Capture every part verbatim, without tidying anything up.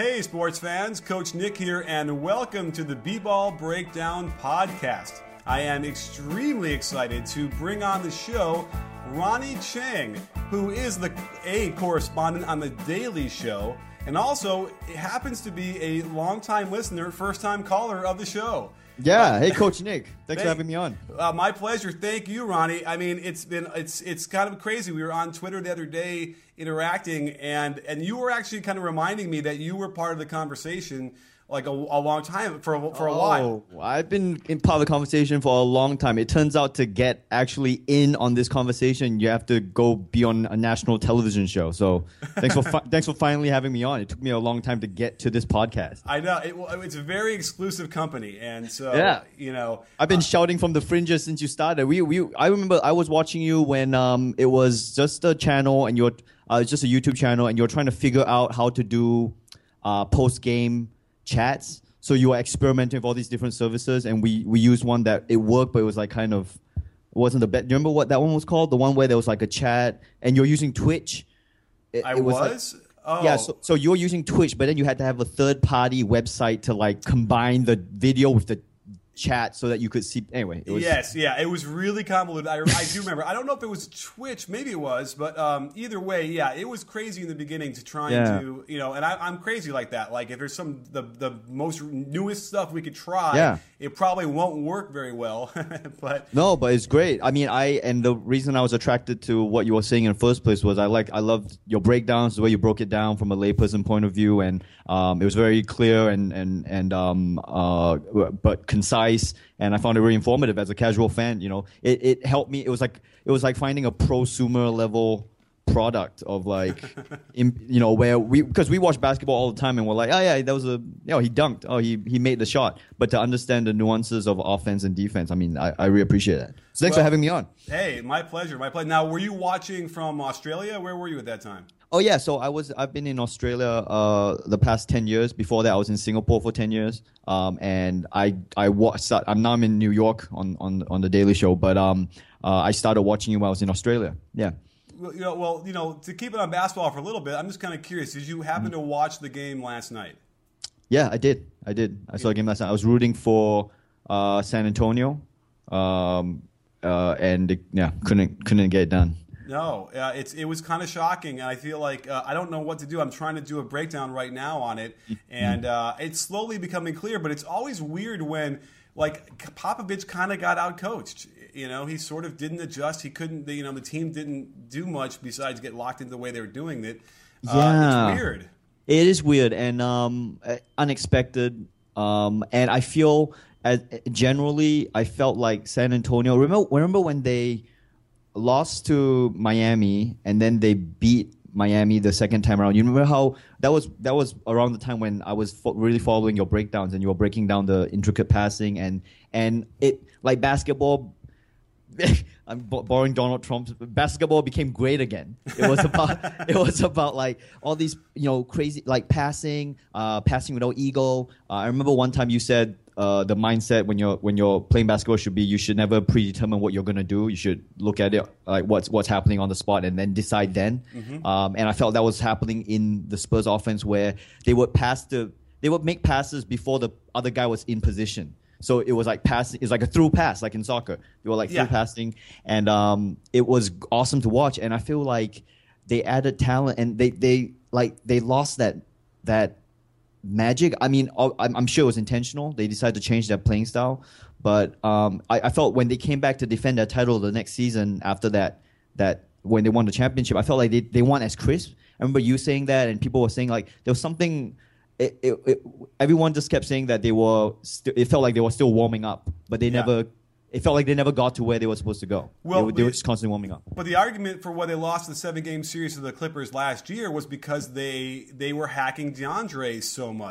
Hey, sports fans, Coach Nick here, and welcome to the B-Ball Breakdown Podcast. I am extremely excited to bring on the show Ronnie Chieng, who is the A correspondent on The Daily Show, and also happens to be a longtime listener, first-time caller of the show. Yeah, hey Coach Nick, thanks Thank, for having me on. Uh, my pleasure. Thank you, Ronnie. I mean, it's been it's it's kind of crazy. We were on Twitter the other day interacting, and and you were actually kind of reminding me that you were part of the conversation like a, a long time for a, for a oh, while. I've been in part of the conversation for a long time. It turns out to get actually in on this conversation, you have to go be on a national television show. So thanks for fi- thanks for finally having me on. It took me a long time to get to this podcast. I know it, it's a very exclusive company, and so yeah. you know I've been uh, shouting from the fringes since you started. We we I remember I was watching you when um it was just a channel and you're uh, it's just a YouTube channel and you're trying to figure out how to do uh, post game chats. So you were experimenting with all these different services, and we we used one that it worked, but it was like kind of it wasn't the best. Do you remember what that one was called? The one where there was like a chat, and you're using Twitch. It, I it was. was? Like, oh. Yeah, so so you're using Twitch, but then you had to have a third party website to like combine the video with the chat so that you could see. Anyway, it was, yes, yeah, it was really convoluted. I, I do remember. I don't know if it was Twitch, maybe it was, but um, either way, yeah, it was crazy in the beginning to try Yeah. to, you know, and I, I'm crazy like that. Like if there's some the the most newest stuff we could try, Yeah. it probably won't work very well. But No, but it's great. I mean, I and the reason I was attracted to what you were saying in the first place was I like I loved your breakdowns, the way you broke it down from a layperson point of view, and um, it was very clear and and and um uh but concise, and I found it really informative as a casual fan. You know, it it helped me. It was like it was like finding a prosumer level product of like, in, you know, where we because we watch basketball all the time and we're like, oh yeah, that was a, you know, he dunked, oh he he made the shot, but to understand the nuances of offense and defense, I mean, I, I really appreciate that. So thanks well, for having me on. Hey, my pleasure, my pleasure. Now, were you watching from Australia? Where were you at that time? Oh yeah, so I was I've been in Australia uh, the past ten years. Before that, I was in Singapore for ten years, um, and I I watched. I'm now I'm in New York on on on the Daily Show, but um, uh, I started watching you while I was in Australia. Yeah. Well, you know, well, you know, to keep it on basketball for a little bit, I'm just kind of curious. Did you happen mm-hmm. to watch the game last night? Yeah, I did. I did. I saw the game last night. I was rooting for uh, San Antonio, um, uh, and it, yeah, couldn't couldn't get it done. No, uh, it's it was kind of shocking, and I feel like uh, I don't know what to do. I'm trying to do a breakdown right now on it, and uh, it's slowly becoming clear. But it's always weird when like Popovich kind of got outcoached. You know, he sort of didn't adjust. He couldn't. You know, the team didn't do much besides get locked into the way they were doing it. Uh, yeah, it's weird. It is weird and um, unexpected, um, and I feel as generally I felt like San Antonio. Remember, remember when they lost to Miami and then they beat Miami the second time around. You remember how that was that was around the time when I was fo- really following your breakdowns and you were breaking down the intricate passing and and it like basketball. I'm borrowing Donald Trump's basketball became great again. It was about it was about like all these you know crazy like passing, uh, passing without ego. Uh, I remember one time you said uh, the mindset when you're when you're playing basketball should be you should never predetermine what you're gonna do. You should look at it like what's what's happening on the spot and then decide then. Mm-hmm. Um, and I felt that was happening in the Spurs offense where they would pass the they would make passes before the other guy was in position. So it was like passing. It's like a through pass, like in soccer. They were like yeah. through passing, and um, it was awesome to watch. And I feel like they added talent, and they, they like they lost that that magic. I mean, I'm, I'm sure it was intentional. They decided to change their playing style, but um, I, I felt when they came back to defend their title the next season after that, that when they won the championship, I felt like they they weren't as crisp. I remember you saying that, and people were saying like there was something. It, it, it, everyone just kept saying that they were. St- it felt like they were still warming up, but they yeah. never. It felt like they never got to where they were supposed to go. Well, they, were, they were just constantly warming up. But the argument for why they lost the seven-game series to the Clippers last year was because they they were hacking DeAndre so much.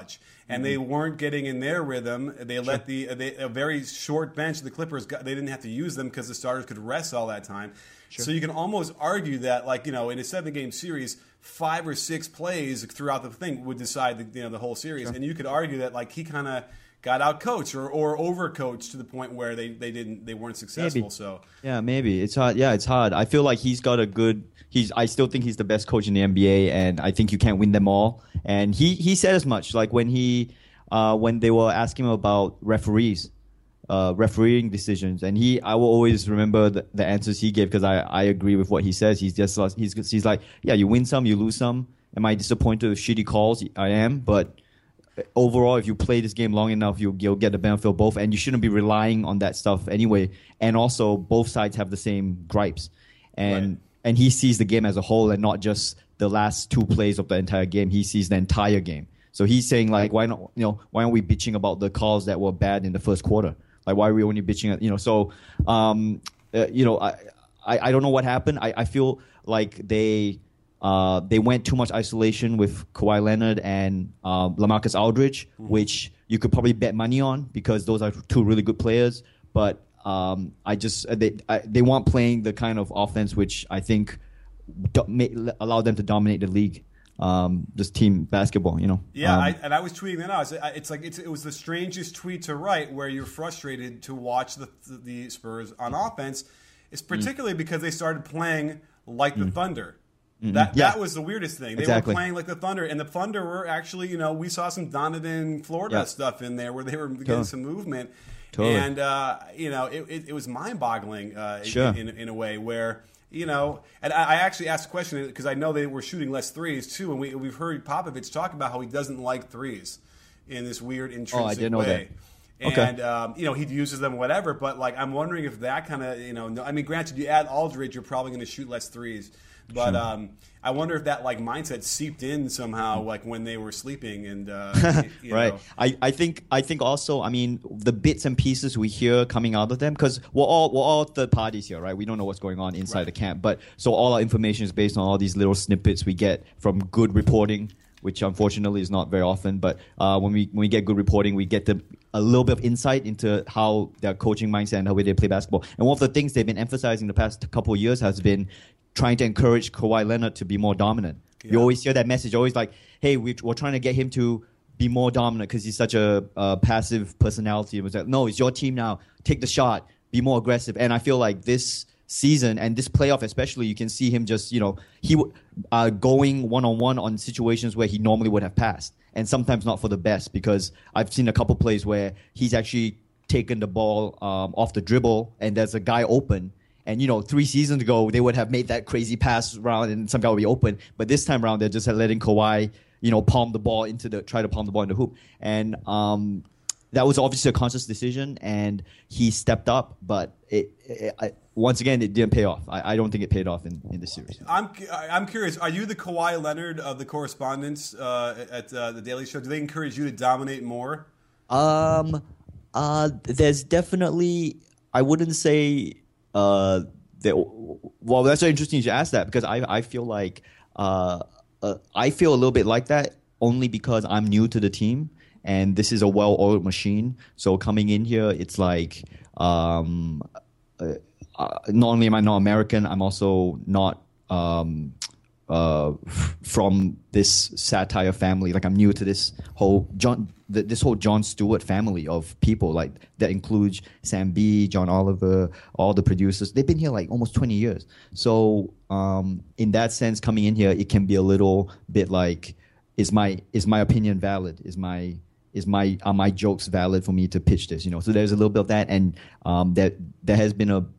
and they weren't getting in their rhythm. They sure. let the they, a very short bench. The Clippers got, they didn't have to use them because the starters could rest all that time. Sure. So you can almost argue that, like, you know, in a seven-game series, five or six plays throughout the thing would decide the, you know, the whole series. Sure. And you could argue that, like, he kind of got out coached or, or over coached to the point where they, they didn't they weren't successful. Maybe. So yeah, maybe it's hard. Yeah, it's hard. I feel like he's got a good. He's. I still think he's the best coach in the N B A, and I think you can't win them all. And he, he said as much. Like when he uh, when they were asking him about referees. Uh, refereeing decisions, and he, I will always remember the, the answers he gave because I, I agree with what he says. He's just he's he's like, yeah, you win some, you lose some. Am I disappointed with shitty calls? I am, but overall, if you play this game long enough, you'll you'll get the benefit of both, and you shouldn't be relying on that stuff anyway. And also, both sides have the same gripes, and right. and he sees the game as a whole and not just the last two plays of the entire game. He sees the entire game. So he's saying like, why not? You know, why aren't we bitching about the calls that were bad in the first quarter? Like, why are we only bitching at, you know, so, um, uh, you know, I, I, I don't know what happened. I, I feel like they uh, they went too much isolation with Kawhi Leonard and uh, LaMarcus Aldridge, mm-hmm. which you could probably bet money on because those are two really good players. But um, I just, they I, they weren't playing the kind of offense which I think do, may, allow them to dominate the league. Um, just team basketball, you know. Yeah, um, I, and I was tweeting that out. It's like it's, it was the strangest tweet to write, where you're frustrated to watch the the Spurs on offense. It's particularly mm. because they started playing like the mm. Thunder. Mm-hmm. That yeah. that was the weirdest thing. They exactly. were playing like the Thunder, and the Thunder were actually, you know, we saw some Donovan, Florida yeah. stuff in there where they were getting totally. some movement, totally. and uh, you know, it, it, it was mind-boggling uh, sure. in, in in a way where. You know, and I actually asked a question because I know they were shooting less threes too, and we, we've heard Popovich talk about how he doesn't like threes in this weird intrinsic oh, I didn't know way. That. And okay. um, you know, he uses them whatever, but like I'm wondering if that kind of, you know, no, I mean, granted, you add Aldridge, you're probably going to shoot less threes, but sure. um, I wonder if that like mindset seeped in somehow, like when they were sleeping and uh, you right. know. I, I think I think also, I mean, the bits and pieces we hear coming out of them, because we're all we're all third parties here, right? We don't know what's going on inside right. the camp, but so all our information is based on all these little snippets we get from good reporting, which unfortunately is not very often. But uh, when we when we get good reporting, we get the, a little bit of insight into how their coaching mindset and how they play basketball. And one of the things they've been emphasizing the past couple of years has been trying to encourage Kawhi Leonard to be more dominant. Yeah. You always hear that message, always like, hey, we, we're trying to get him to be more dominant because he's such a, a passive personality. It was like, no, it's your team now. Take the shot. Be more aggressive. And I feel like this season and this playoff especially, you can see him just, you know, he uh, going one-on-one on situations where he normally would have passed. And sometimes not for the best, because I've seen a couple plays where he's actually taken the ball um, off the dribble and there's a guy open. And, you know, three seasons ago, they would have made that crazy pass around and some guy would be open. But this time around, they're just letting Kawhi, you know, palm the ball into the, try to palm the ball in the hoop. And um, that was obviously a conscious decision, and he stepped up. But it, it, I, once again, it didn't pay off. I, I don't think it paid off in, in this series. I'm I'm curious. Are you the Kawhi Leonard of the correspondents uh, at uh, the Daily Show? Do they encourage you to dominate more? Um, uh, there's definitely. I wouldn't say. Uh, that, well, that's so interesting you should ask that, because I I feel like uh, uh I feel a little bit like that only because I'm new to the team. And this is a well-oiled machine. So coming in here, it's like um, uh, uh, not only am I not American, I'm also not um, uh, f- from this satire family. Like I'm new to this whole John, th- this whole Jon Stewart family of people. Like that includes Sam B, John Oliver, all the producers. They've been here like almost twenty years. So um, in that sense, coming in here, it can be a little bit like, is my is my opinion valid? Is my Is my are my jokes valid for me to pitch this? You know, so there's a little bit of that, and um, that there has been a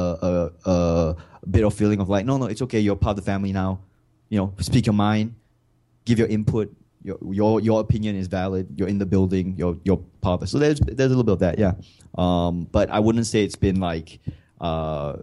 a, a a bit of feeling of like, no, no, it's okay. You're part of the family now. You know, speak your mind, give your input. Your your your opinion is valid. You're in the building. You're you're part of it. So there's there's a little bit of that, yeah. Um, but I wouldn't say it's been like. Uh,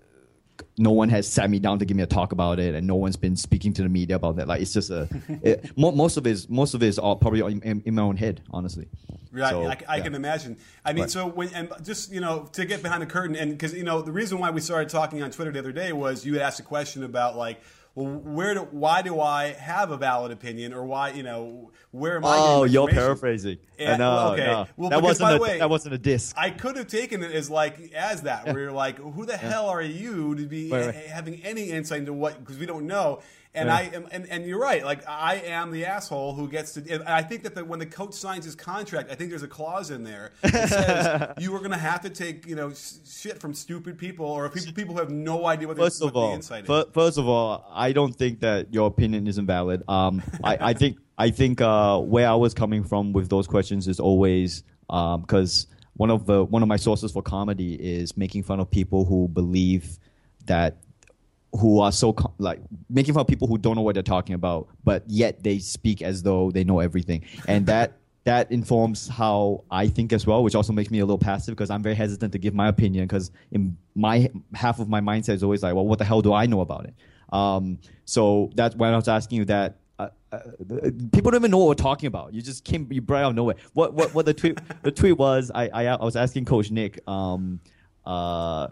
No one has sat me down to give me a talk about it, and no one's been speaking to the media about that. Like it's just a, it, mo- most of it is most of it is all probably in, in my own head, honestly. Right, so, I, I yeah. can imagine. I mean, right. so when and just you know to get behind the curtain, and because you know the reason why we started talking on Twitter the other day was you had asked a question about like well, where do, why do I have a valid opinion, or why, you know, where am I getting Oh, you're information? paraphrasing. And, no, well, okay. no. Well, that because, wasn't by a, the way, that wasn't a diss. I could have taken it as like as that, Yeah. where you're like, who the Yeah. hell are you to be Right, right. having any insight into what, because we don't know. And Yeah. I am, and, and you're right. Like, I am the asshole who gets to. And I think that the, when the coach signs his contract, I think there's a clause in there that says you are going to have to take, you know, s- shit from stupid people or people people who have no idea what, First the, of what all, the insight fir- is. first of all, I don't think that your opinion isn't valid. Um, I, I think I think uh, where I was coming from with those questions is always because um, one of the one of my sources for comedy is making fun of people who believe that. Who are so co- like making fun of people who don't know what they're talking about, but yet they speak as though they know everything, and that that informs how I think as well, which also makes me a little passive because I'm very hesitant to give my opinion because in my half of my mindset is always like, well, what the hell do I know about it? Um, so that's when I was asking you that. Uh, uh, people don't even know what we're talking about. You just came, you brought out nowhere. What what what the tweet the tweet was? I I, I was asking Coach Nick. Um, uh,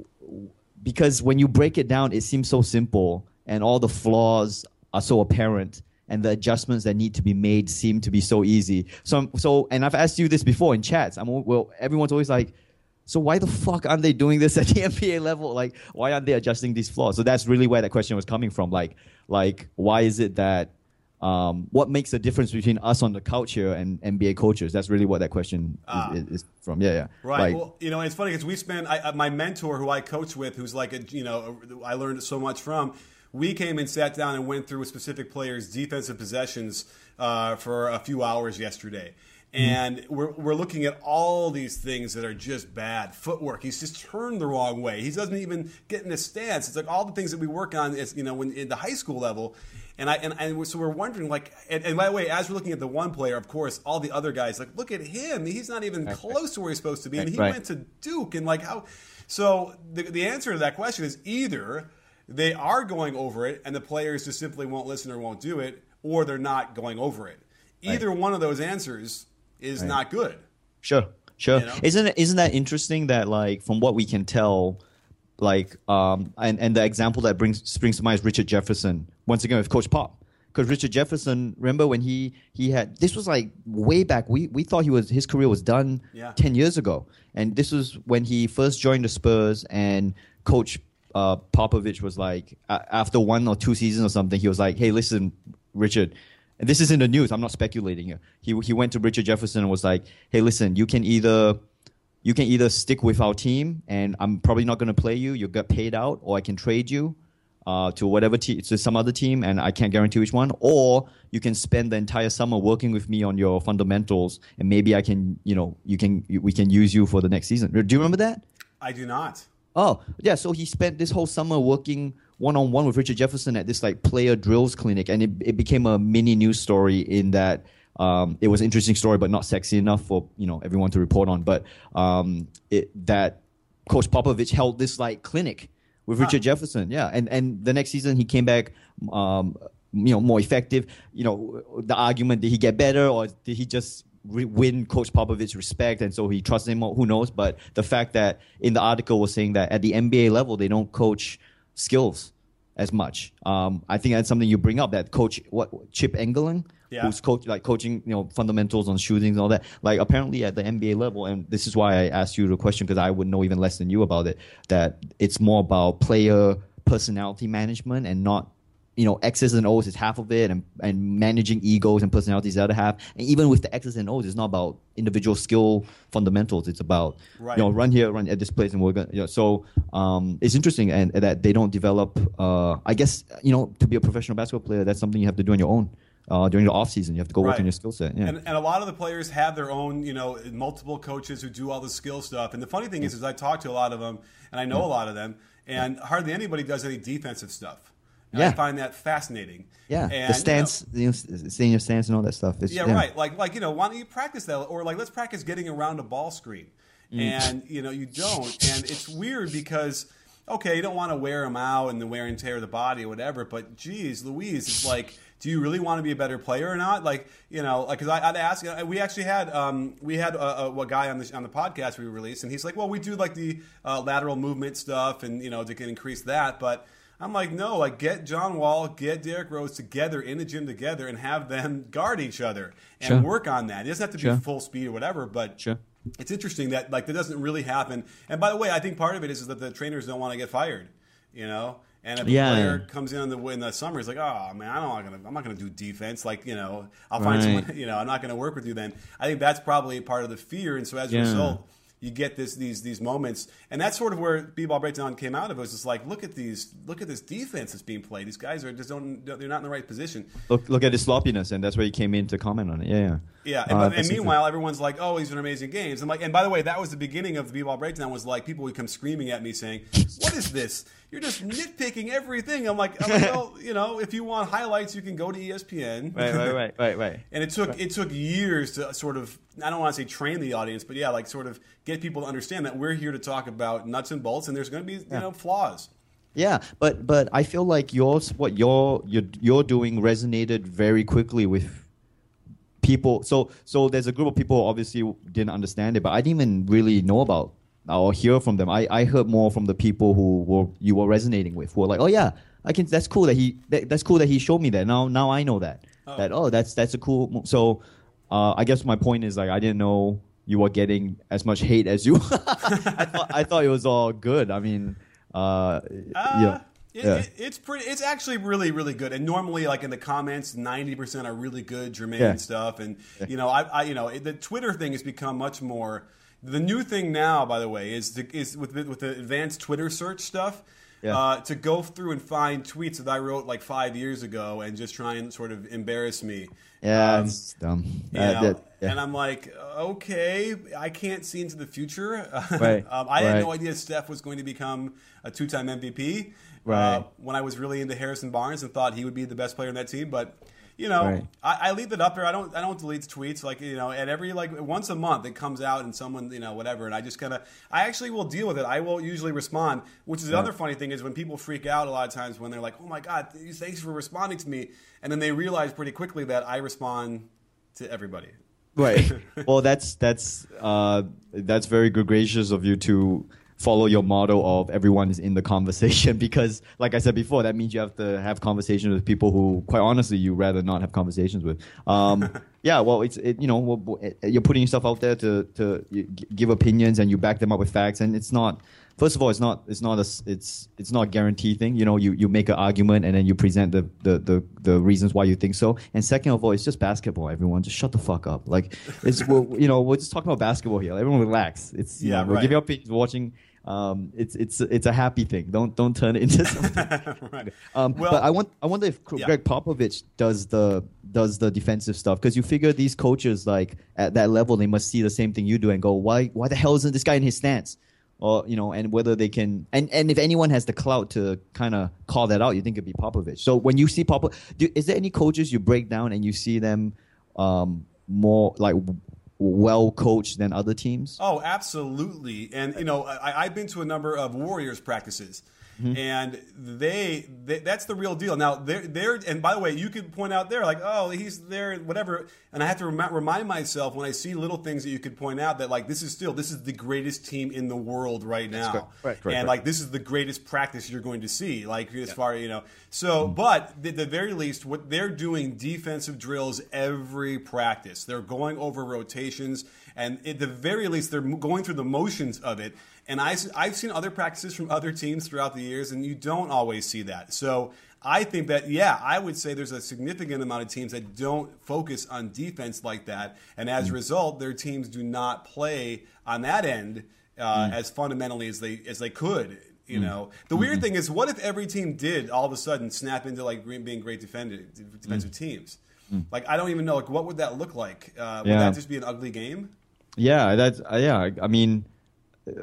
Because when you break it down, it seems so simple, and all the flaws are so apparent, and the adjustments that need to be made seem to be so easy. So, so, and I've asked you this before in chats. I'm well, everyone's always like, so why the fuck aren't they doing this at the N B A level? Like, why aren't they adjusting these flaws? So that's really where that question was coming from. Like, like why is it that um, what makes the difference between us on the couch here and N B A coaches? That's really what that question Ah. is, is from. Yeah, yeah. Right. Like, well, you know, it's funny because we spend I, uh, my mentor, who I coach with, who's like a, you know, I learned so much from. We came and sat down and went through a specific player's defensive possessions uh, for a few hours yesterday. And we're, we're looking at all these things that are just bad. Footwork. He's just turned the wrong way. He doesn't even get in a stance. It's like all the things that we work on is, you know, when in the high school level. And I and, and so we're wondering, like, and, and by the way, as we're looking at the one player, of course, all the other guys, like, look at him. He's not even Right, close to where he's supposed to be. And he right. went to Duke. And, like, how? So the, the answer to that question is either they are going over it and the players just simply won't listen or won't do it, or they're not going over it. Either Right. one of those answers is Right. not good. Sure, sure. You know? Isn't it, isn't that interesting that like from what we can tell, like um and, and the example that brings springs to mind is Richard Jefferson once again with Coach Pop. Because Richard Jefferson, remember when he he had this was like way back. We we thought he was his career was done Yeah. ten years ago, and this was when he first joined the Spurs. And Coach uh, Popovich was like, uh, after one or two seasons or something, he was like, "Hey, listen, Richard." And this is in the news. I'm not speculating here. He he went to Richard Jefferson and was like, "Hey, listen, you can either you can either stick with our team, and I'm probably not going to play you. You'll get paid out, or I can trade you uh, to whatever te- to some other team, and I can't guarantee which one. Or you can spend the entire summer working with me on your fundamentals, and maybe I can, you know, you can we can use you for the next season." Do you remember that? I do not. Oh, yeah. So he spent this whole summer working one-on-one with Richard Jefferson at this like player drills clinic, and it, it became a mini news story in that um, it was an interesting story, but not sexy enough for you know everyone to report on. But um, it, that Coach Popovich held this like clinic with Huh. Richard Jefferson, yeah, and and the next season he came back, um, you know, more effective. You know, the argument, did he get better or did he just re- win Coach Popovich's respect, and so he trusts him more? Who knows? But the fact that in the article was saying that at the N B A level they don't coach skills as much. Um, I think that's something you bring up. That coach, what Chip Engelman, Yeah. who's coach like coaching, you know, fundamentals on shooting and all that. Like apparently at the N B A level, and this is why I asked you the question because I would know even less than you about it. That it's more about player personality management and not, you know, X's and O's is half of it, and, and managing egos and personalities the other half. And even with the X's and O's, it's not about individual skill fundamentals. It's about, Right. you know, run here, run at this place, and we're going to, you know, so um, it's interesting and, and that they don't develop, uh, I guess, you know, to be a professional basketball player, that's something you have to do on your own. Uh, during the off season, you have to go work Right. on your skill set. Yeah. And, and a lot of the players have their own, you know, multiple coaches who do all the skill stuff. And the funny thing is, is I talk to a lot of them, and I know a lot of them, and hardly anybody does any defensive stuff. And I Yeah. find that fascinating. yeah, And, the you know, stance, you know, staying your stance and all that stuff. It's, Yeah, right. Like, like you know, why don't you practice that? Or like, let's practice getting around a ball screen. Mm. And you know, you don't. And it's weird because, okay, you don't want to wear them out and the wear and tear of the body or whatever. But geez, Louise, it's like, do you really want to be a better player or not? Like, you know, like, because I'd ask. We actually had um, we had a, a, a guy on the on the podcast we released, and he's like, well, we do like the uh, lateral movement stuff, and you know, to can increase that, but. I'm like, no, like get John Wall, get Derrick Rose together in the gym together and have them guard each other and Sure. work on that. It doesn't have to Sure. be full speed or whatever, but Sure. it's interesting that like that doesn't really happen. And by the way, I think part of it is, is that the trainers don't want to get fired, you know. And if a Yeah. player comes in, in the in the summer, he's like, "Oh man, I'm not gonna, I'm not gonna do defense. Like, you know, I'll find Right. someone. You know, I'm not gonna work with you then." I think that's probably part of the fear, and so as a Yeah. result, you get this these these moments, and that's sort of where B-Ball Breakdown came out of. It was just like, look at these, look at this defense that's being played. These guys are just don't, they're not in the right position. Look, look at his sloppiness, and that's where he came in to comment on it. Yeah, yeah. Yeah, and, Uh, and that's meanwhile, everyone's like, "Oh, these are amazing games." And like, and by the way, that was the beginning of the B-Ball Breakdown. Was like people would come screaming at me saying, "What is this? You're just nitpicking everything." I'm like, I'm like well, you know, if you want highlights, you can go to E S P N. Right, right, right, right, right. And it took it took years to sort of, I don't want to say train the audience, but yeah, like sort of get people to understand that we're here to talk about nuts and bolts, and there's going to be you Yeah. know flaws. Yeah, but but I feel like yours, what you're you're you're doing resonated very quickly with people. So so there's a group of people who obviously didn't understand it, but I didn't even really know about or hear from them. I, I heard more from the people who were you were resonating with. Who were like, oh yeah, I can. That's cool that he. That, that's cool that he showed me that. Now now I know that. Oh. That oh that's that's a cool. mo- So uh, I guess my point is like I didn't know you were getting as much hate as you. I thought I thought it was all good. I mean, uh, yeah. It, Yeah. it, it's pretty. It's actually really, really good. And normally, like in the comments, ninety percent are really good, germane Yeah. stuff. And you know, I, I, you know, the Twitter thing has become much more. The new thing now, by the way, is the, is with the- with the advanced Twitter search stuff. Yeah. Uh, to go through and find tweets that I wrote like five years ago and just try and sort of embarrass me. Yeah, Um, it's dumb. you Uh, know, that- yeah. And I'm like, okay, I can't see into the future. Right, um, I had right. no idea Steph was going to become a two-time M V P. Right. Uh, when I was really into Harrison Barnes and thought he would be the best player in that team, but you know, Right. I, I leave it up there. I don't, I don't delete tweets. Like you know, and every like once a month it comes out and someone you know whatever, and I just kind of, I actually will deal with it. I will usually respond. Which is the Yeah. other funny thing is when people freak out a lot of times when they're like, oh my god, thanks for responding to me, and then they realize pretty quickly that I respond to everybody. Right. Well, that's that's uh, that's very good gracious of you to follow your motto of everyone is in the conversation because, like I said before, that means you have to have conversations with people who, quite honestly, you rather not have conversations with. Um, yeah. Well, it's it, you know well, it- you're putting yourself out there to to y- g- give opinions and you back them up with facts, and it's not. First of all, it's not it's not a s- it's it's not a guarantee thing. You know, you, you make an argument and then you present the, the, the, the reasons why you think so. And second of all, it's just basketball. Everyone, just shut the fuck up. Like it's we're, you know we're just talking about basketball here. Everyone relax. It's you Yeah, know, we're right. giving opinions, watching. Um, it's it's it's a happy thing. Don't don't turn it into something. Right. Um, Well- but I want I wonder if Yeah. Greg Popovich does the does the defensive stuff because you figure these coaches like at that level they must see the same thing you do and go why why the hell isn't this guy in his stance or you know and whether they can and, and if anyone has the clout to kind of call that out you think it'd be Popovich. So when you see Popovich, do, is there any coaches you break down and you see them um, more like well coached than other teams? Oh, absolutely. And you know, I, I've been to a number of Warriors practices, and they, they that's the real deal. Now they're they're and by the way, you could point out there like, oh, he's there, whatever. And I have to remi- remind myself when I see little things that you could point out that like this is still this is the greatest team in the world right now, correct. Right, correct, and right. like this is the greatest practice you're going to see. Like as far you know, so but at the very least, what they're doing defensive drills every practice. They're going over rotations, and at the very least, they're going through the motions of it. And I, I've seen other practices from other teams throughout the years, and you don't always see that. So I think that, yeah, I would say there's a significant amount of teams that don't focus on defense like that. And as a result, their teams do not play on that end uh, as fundamentally as they as they could. You know, the weird thing is, what if every team did all of a sudden snap into like being great defend- defensive teams? Like, I don't even know. Like, what would that look like? Uh, would Yeah. that just be an ugly game? Yeah, that's uh, yeah. I- I mean, uh,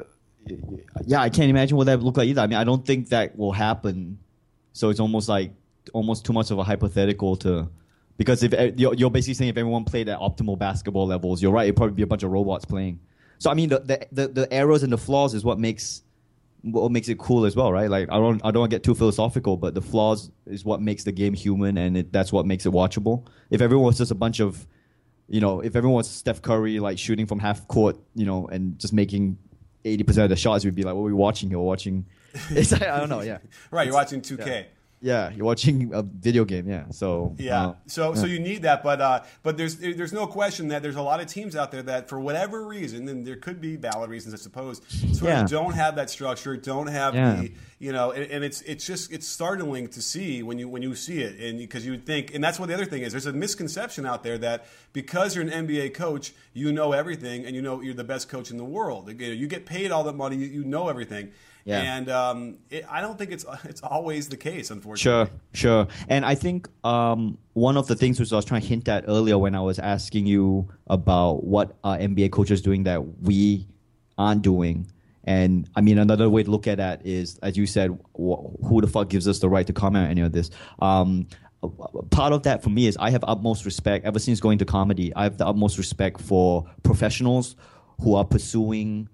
yeah, I can't imagine what that would look like either. I mean, I don't think that will happen. So it's almost like almost too much of a hypothetical to because if uh, you're, you're basically saying if everyone played at optimal basketball levels, you're right. It'd probably be a bunch of robots playing. So I mean, the the the, the errors and the flaws is what makes what makes it cool as well, right? Like I don't I don't want to get too philosophical, but the flaws is what makes the game human, and it, that's what makes it watchable. If everyone was just a bunch of you know, if everyone was Steph Curry, like shooting from half court, you know, and just making eighty percent of the shots, we'd be like, what are we watching here? We're watching, It's like, I don't know. Yeah. Right. It's, you're watching two K. Yeah. Yeah, you're watching a video game. Yeah, so yeah, uh, so yeah. so you need that, but uh, but there's there's no question that there's a lot of teams out there that for whatever reason, and there could be valid reasons, I suppose, sort yeah. of don't have that structure, don't have yeah. the you know, and, and it's it's just it's startling to see when you when you see it, and because you would think, and that's what the other thing is. There's a misconception out there that because you're an N B A coach, you know everything, and you know you're the best coach in the world. You, know, you get paid all that money, you, you know everything. Yeah. And um, it, I don't think it's it's always the case, unfortunately. Sure, sure. And I think um, one of the things which I was trying to hint at earlier when I was asking you about what are N B A coaches doing that we aren't doing. And I mean, another way to look at that is, as you said, wh- who the fuck gives us the right to comment on any of this? Um, part of that for me is I have utmost respect, ever since going to comedy, I have the utmost respect for professionals who are pursuing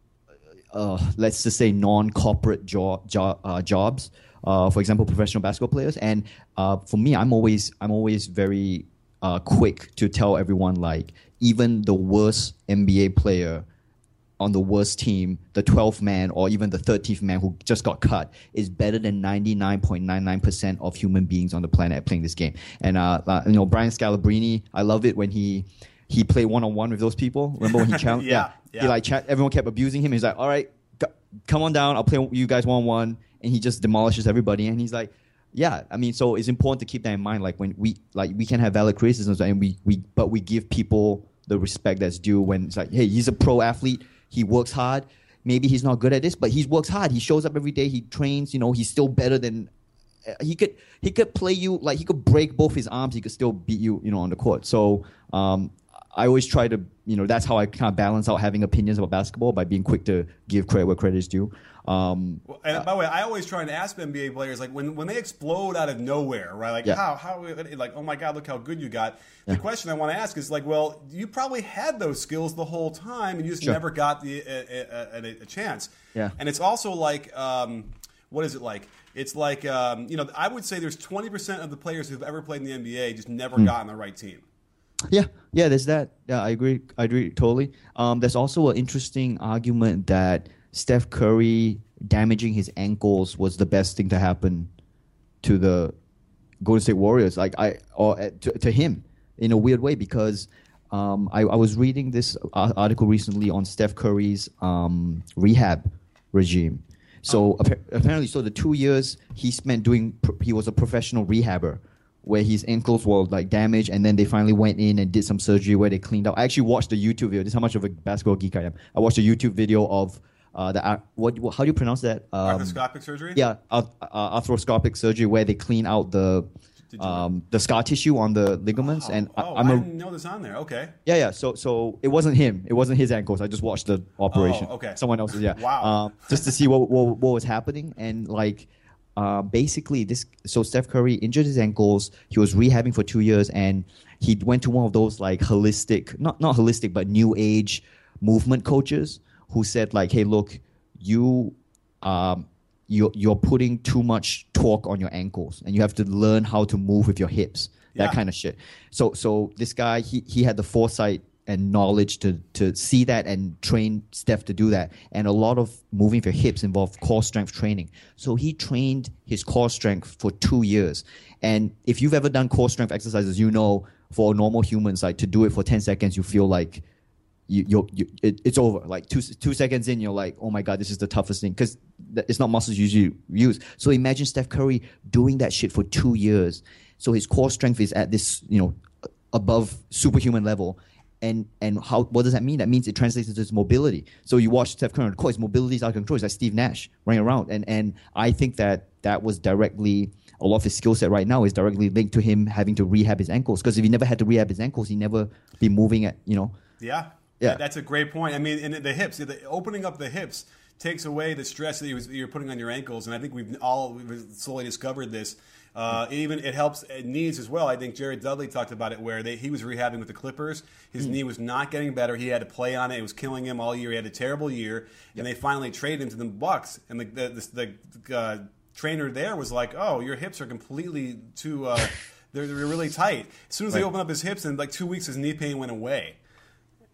Uh, let's just say non-corporate job, job uh, jobs. Uh, for example, professional basketball players. And uh, for me, I'm always I'm always very uh, quick to tell everyone, like, even the worst N B A player on the worst team, the twelfth man or even the thirteenth man who just got cut, is better than ninety-nine point nine nine percent of human beings on the planet playing this game. And uh, uh, you know, Brian Scalabrine, I love it when he. He played one-on-one with those people. Remember when he challenged? yeah, yeah. He like chat, everyone kept abusing him. He's like, all right, c- come on down. I'll play you guys one-on-one. And he just demolishes everybody. And he's like, yeah, I mean, so it's important to keep that in mind. Like when we, like we can have valid criticisms and we, we, but we give people the respect that's due when it's like, hey, he's a pro athlete. He works hard. Maybe he's not good at this, but he works hard. He shows up every day. He trains, you know, he's still better than, he could, he could play you, like he could break both his arms. He could still beat you, you know, on the court. So, um, I always try to, you know, that's how I kind of balance out having opinions about basketball by being quick to give credit where credit is due. Um, well, and by the way, I always try and ask N B A players, like when, when they explode out of nowhere, right? Like yeah. how how like oh my God, look how good you got. The yeah. question I want to ask is like, well, you probably had those skills the whole time, and you just sure. never got the a, a, a, a chance. Yeah. And it's also like, um, what is it like? It's like um, you know, I would say there's twenty percent of the players who've ever played in the N B A just never mm. got on the right team. Yeah, yeah, there's that. Yeah, I agree. I agree totally. Um, there's also an interesting argument that Steph Curry damaging his ankles was the best thing to happen to the Golden State Warriors, like I or uh, to, to him in a weird way, because um, I, I was reading this article recently on Steph Curry's um, rehab regime. So oh. apparently, so the two years he spent doing, he was a professional rehabber, where his ankles were like damaged, and then they finally went in and did some surgery where they cleaned out. I actually watched a YouTube video. This is how much of a basketball geek I am. I watched a YouTube video of uh, the uh, what, what? How do you pronounce that? Um, arthroscopic surgery. Yeah, uh, uh, arthroscopic surgery where they clean out the um, the scar tissue on the ligaments. Oh, and oh, I, I'm I a, didn't know this on there. Okay. Yeah, yeah. So, so it wasn't him. It wasn't his ankles. I just watched the operation. Oh, okay. Someone else's. Yeah. Wow. Uh, just to see what, what what was happening, and like. Uh, basically, this so Steph Curry injured his ankles. He was rehabbing for two years, and he went to one of those like holistic, not not holistic, but new age movement coaches who said like, "Hey, look, you, um, you you're putting too much torque on your ankles, and you have to learn how to move with your hips." That yeah. kind of shit. So so this guy, he he had the foresight and knowledge to to see that and train Steph to do that. And a lot of moving your hips involve core strength training. So he trained his core strength for two years. And if you've ever done core strength exercises, you know for normal humans, like to do it for ten seconds, you feel like you, you're, you it, it's over. Like two two seconds in, you're like, oh my God, this is the toughest thing, because it's not muscles you usually use. So imagine Steph Curry doing that shit for two years. So his core strength is at this, you know, above superhuman level. And and how what does that mean? That means it translates into his mobility. So you watch Steph Curry on the court, his mobility is out of control. It's like Steve Nash running around. And and I think that that was directly, a lot of his skill set right now is directly linked to him having to rehab his ankles. Because if he never had to rehab his ankles, he'd never be moving at, you know. Yeah. Yeah. That's a great point. I mean, and the hips, the opening up the hips takes away the stress that you're putting on your ankles. And I think we've all we've slowly discovered this. Uh, even it helps knees as well. I think Jared Dudley talked about it, where they, he was rehabbing with the Clippers. His mm. knee was not getting better. He had to play on it. It was killing him all year. He had a terrible year, and they finally traded him to the Bucks. And the the, the, the uh, trainer there was like, "Oh, your hips are completely too. Uh, they're, they're really tight." As soon as right. they opened up his hips, in like two weeks, his knee pain went away.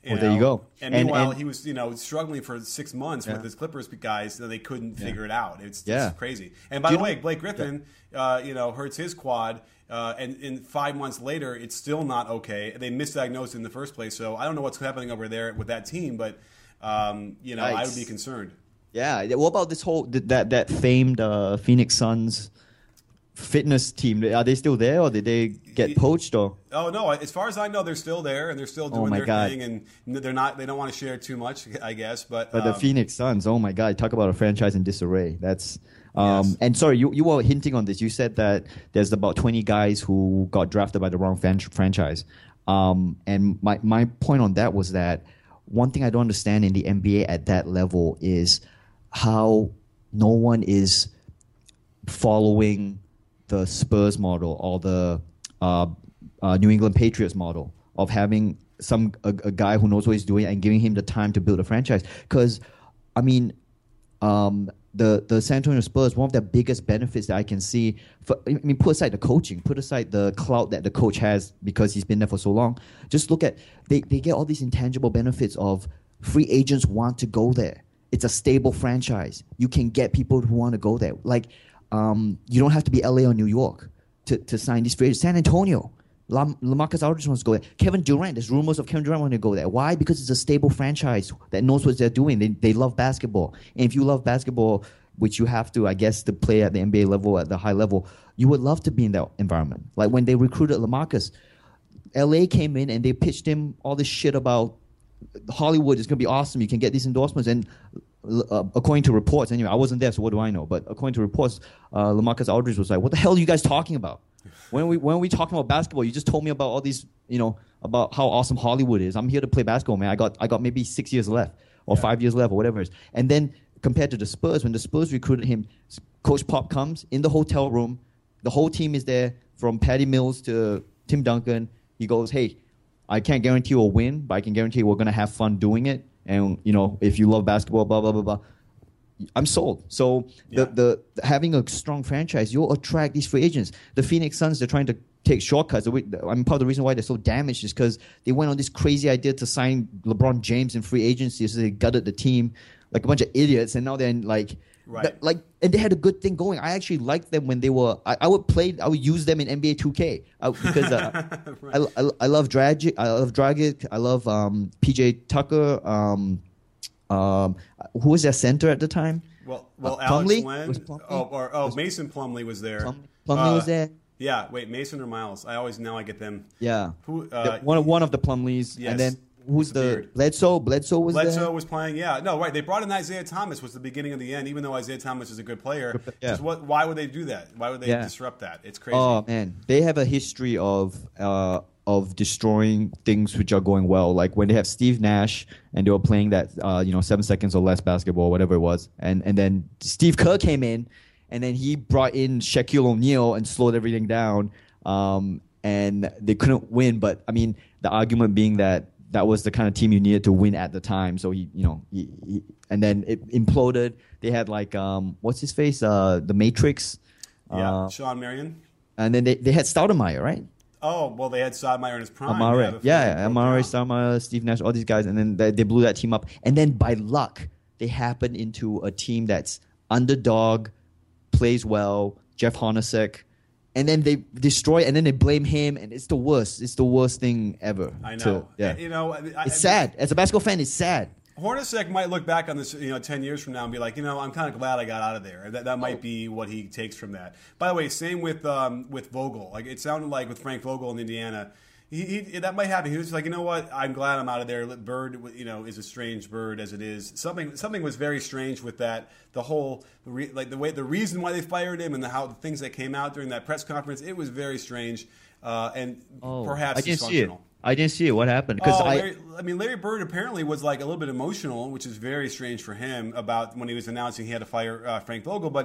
Well, there you go. And, And- meanwhile, and- he was, you know, struggling for six months Yeah. with his Clippers guys, so they couldn't Yeah. figure it out. It's just Yeah. crazy. And by Do the you way, know- Blake Griffin, uh, you know, hurts his quad, uh, and in five months later, it's still not okay. They misdiagnosed it in the first place, so I don't know what's happening over there with that team, but um, you know, I would be Yikes. concerned. Yeah. What about this whole th- that that famed uh, Phoenix Suns fitness team? Are they still there, or did they get poached? Or Oh no! As far as I know, they're still there and they're still doing Oh, my their God. thing, and they're not. They don't want to share too much, I guess. But, but the um, Phoenix Suns? Oh my God! Talk about a franchise in disarray. That's. Um, Yes. And sorry, you, you were hinting on this. You said that there's about twenty guys who got drafted by the wrong fan- franchise. Um, and my, my point on that was that one thing I don't understand in the N B A at that level is how no one is following the Spurs model or the uh, uh, New England Patriots model of having some a, a guy who knows what he's doing and giving him the time to build a franchise. Because, I mean, um, the the San Antonio Spurs, one of their biggest benefits that I can see, for, I mean, put aside the coaching, put aside the clout that the coach has because he's been there for so long. Just look at they they get all these intangible benefits of free agents want to go there. It's a stable franchise. You can get people who want to go there. Like, um, you don't have to be L A or New York to, to sign these free agents. San Antonio, Lam- LaMarcus Aldridge wants to go there. Kevin Durant, there's rumors of Kevin Durant wanting to go there. Why? Because it's a stable franchise that knows what they're doing. They, they love basketball. And if you love basketball, which you have to, I guess, to play at the N B A level, at the high level, you would love to be in that environment. Like when they recruited LaMarcus, L A came in and they pitched him all this shit about Hollywood is going to be awesome. You can get these endorsements. And uh, according to reports, anyway, I wasn't there, so what do I know? But according to reports, uh, LaMarcus Aldridge was like, what the hell are you guys talking about? When are we when are we talking about basketball? You just told me about all these, you know, about how awesome Hollywood is. I'm here to play basketball, man. I got I got maybe six years left or Yeah. five years left or whatever it is. And then compared to the Spurs, when the Spurs recruited him, Coach Pop comes in the hotel room. The whole team is there, from Patty Mills to Tim Duncan. He goes, hey, I can't guarantee you'll win, but I can guarantee we're going to have fun doing it. And, you know, if you love basketball, blah, blah, blah, blah. I'm sold. So Yeah. the, the having a strong franchise, you'll attract these free agents. The Phoenix Suns, they're trying to take shortcuts. I mean, part of the reason why they're so damaged is because they went on this crazy idea to sign LeBron James in free agency, so they gutted the team like a bunch of idiots, and now they're in like, Right. but, like, and they had a good thing going. I actually liked them when they were. I, I would play. I would use them in N B A two K I, because uh, Right. I, I I love Dragic. I love Dragic. I love um, P J Tucker. Um, um, who was their center at the time? Well, well, Uh, Alex Plumlee? Len. Was Plumlee? Oh, or, oh, Was- Mason Plumlee was there. Plum, Plumlee Uh, was there. Yeah, wait, Mason or Miles? I always now I get them. Yeah. Who? The- Uh, one of one of the Plumlees, yes, and then who's with the the beard. Bledsoe? Bledsoe was Bledsoe there. was playing. Yeah, no, right. They brought in Isaiah Thomas. Was the beginning of the end? Even though Isaiah Thomas is a good player, Yeah. just what? Why would they do that? Why would they Yeah. disrupt that? It's crazy. Oh man, they have a history of uh, of destroying things which are going well. Like when they have Steve Nash and they were playing that uh, you know seven seconds or less basketball, whatever it was, and and then Steve Kerr came in, and then he brought in Shaquille O'Neal and slowed everything down. Um, and they couldn't win, but I mean, the argument being that that was the kind of team you needed to win at the time. So he, you know, he, he, and then it imploded. They had like, um, what's his face, uh, the Matrix, yeah, uh, Sean Marion. and then they, they had Stoudemire, right? Oh, well, they had Stoudemire in his prime. Amare, before yeah, he yeah, broke Amare, down. Stoudemire, Steve Nash, all these guys, and then they, they blew that team up. And then by luck, they happened into a team that's underdog, plays well, Jeff Hornacek. And then they destroy, and then they blame him, and it's the worst. It's the worst thing ever. I know. to- yeah, You know, I, it's I, sad. As a basketball fan, it's sad. Hornacek might look back on this, you know, ten years from now and be like, you know, I'm kind of glad I got out of there. That that might be what he takes from that. By the way, same with um, with Vogel. Like it sounded like with Frank Vogel in Indiana, he, he that might happen. He was like, you know what, I'm glad I'm out of there. Bird, you know, is a strange bird as it is. Something something was very strange with that. The whole like the way the reason why they fired him and the how the things that came out during that press conference, it was very strange uh, and perhaps I didn't see it. dysfunctional. I didn't see it. What happened? Because Oh, I, Larry, I mean, Larry Bird apparently was like a little bit emotional, which is very strange for him about when he was announcing he had to fire uh, Frank Vogel. But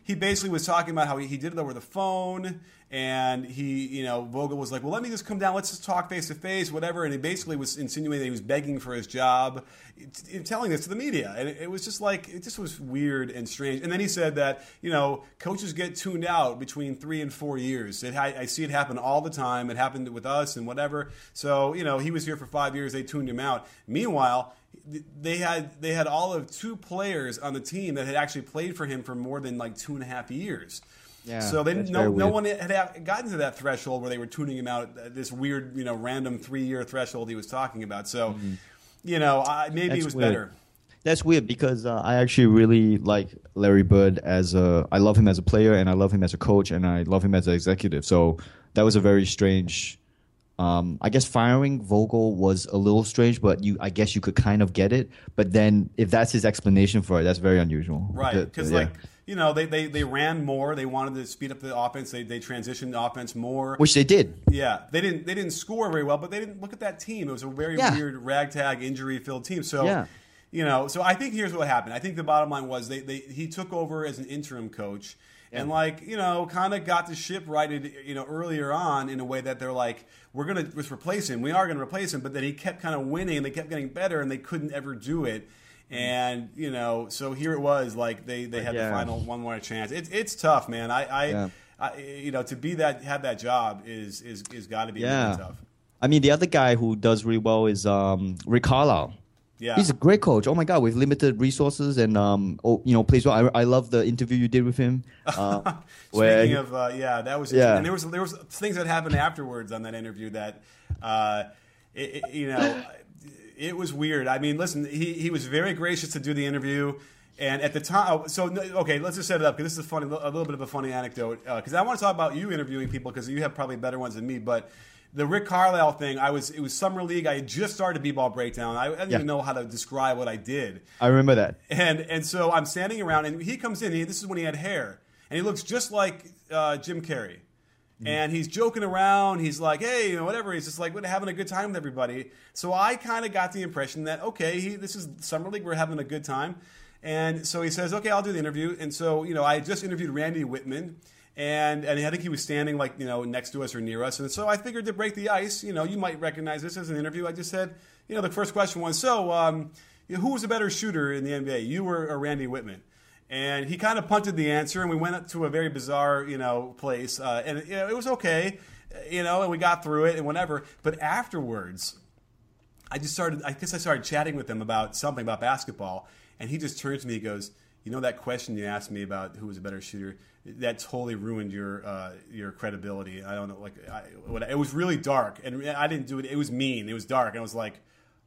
he basically was talking about how he, he did it over the phone, and he, you know, Vogel was like, well, let me just come down, let's just talk face to face, whatever, and he basically was insinuating that he was begging for his job, telling this to the media, and it, it was just like, it just was weird and strange. And then he said that, you know, coaches get tuned out between three and four years. It, I, I see it happen all the time. It happened with us and whatever. So, you know, he was here for five years, they tuned him out. Meanwhile, they had they had all of two players on the team that had actually played for him for more than like two and a half years. Yeah, so they no no one had gotten to that threshold where they were tuning him out, this weird, you know, random three-year threshold he was talking about. So, mm-hmm. you know, uh, maybe That's it was weird. better. That's weird because uh, I actually really like Larry Bird as a. I love him as a player, and I love him as a coach, and I love him as an executive. So that was a very strange. Um, I guess firing Vogel was a little strange, but you, I guess you could kind of get it. But then, if that's his explanation for it, that's very unusual. Right? Because yeah. like you know, they, they, they ran more. They wanted to speed up the offense. They they transitioned the offense more, which they did. Yeah, they didn't they didn't score very well, but they didn't look at that team. It was a very yeah. weird ragtag injury filled team. So. Yeah. You know, so I think here's what happened. I think the bottom line was they, they he took over as an interim coach yeah. and, like, you know, kind of got the ship righted, you know, earlier on in a way that they're like, we're going to replace him. We are going to replace him. But then he kept kind of winning and they kept getting better and they couldn't ever do it. And, you know, so here it was like they, they had yeah. the final one more chance. It, it's tough, man. I, I, yeah. I, you know, to be that, have that job is is, is got to be yeah. really tough. I mean, the other guy who does really well is um, Rick Carlisle. Yeah. He's a great coach. Oh my God, with limited resources and um, oh, you know, plays well. I, I love the interview you did with him. Uh, Speaking where, of, uh, yeah, that was yeah. And there was there was things that happened afterwards on that interview that, uh, it, it, you know, it was weird. I mean, listen, he he was very gracious to do the interview. And at the time, so okay, let's just set it up because this is a funny, a little bit of a funny anecdote. Because uh, I want to talk about you interviewing people because you have probably better ones than me, but. The Rick Carlisle thing, I was it was summer league. I had just started B-ball breakdown. I, I didn't yeah. even know how to describe what I did. I remember that. And and so I'm standing around, and he comes in. He, this is when he had hair, and he looks just like uh, Jim Carrey. Mm. And he's joking around. He's like, hey, you know, whatever. He's just like having a good time with everybody. So I kind of got the impression that okay, he, this is summer league. We're having a good time. And so he says, okay, I'll do the interview. And so you know, I just interviewed Randy Whitman. And and I think he was standing like, you know, next to us or near us. And so I figured to break the ice, you know, you might recognize this as an interview. I just said, you know, the first question was, so um, who was a better shooter in the N B A, you or, or Randy Whitman? And he kind of punted the answer, and we went up to a very bizarre, you know, place. Uh, and you know, it was okay, you know, and we got through it and whatever. But afterwards, I just started, I guess I started chatting with him about something, about basketball. And he just turned to me and goes, you know that question you asked me about who was a better shooter, that totally ruined your uh, your credibility. I don't know, like I, what, it was really dark, and I didn't do it. It was mean. It was dark, and I was like,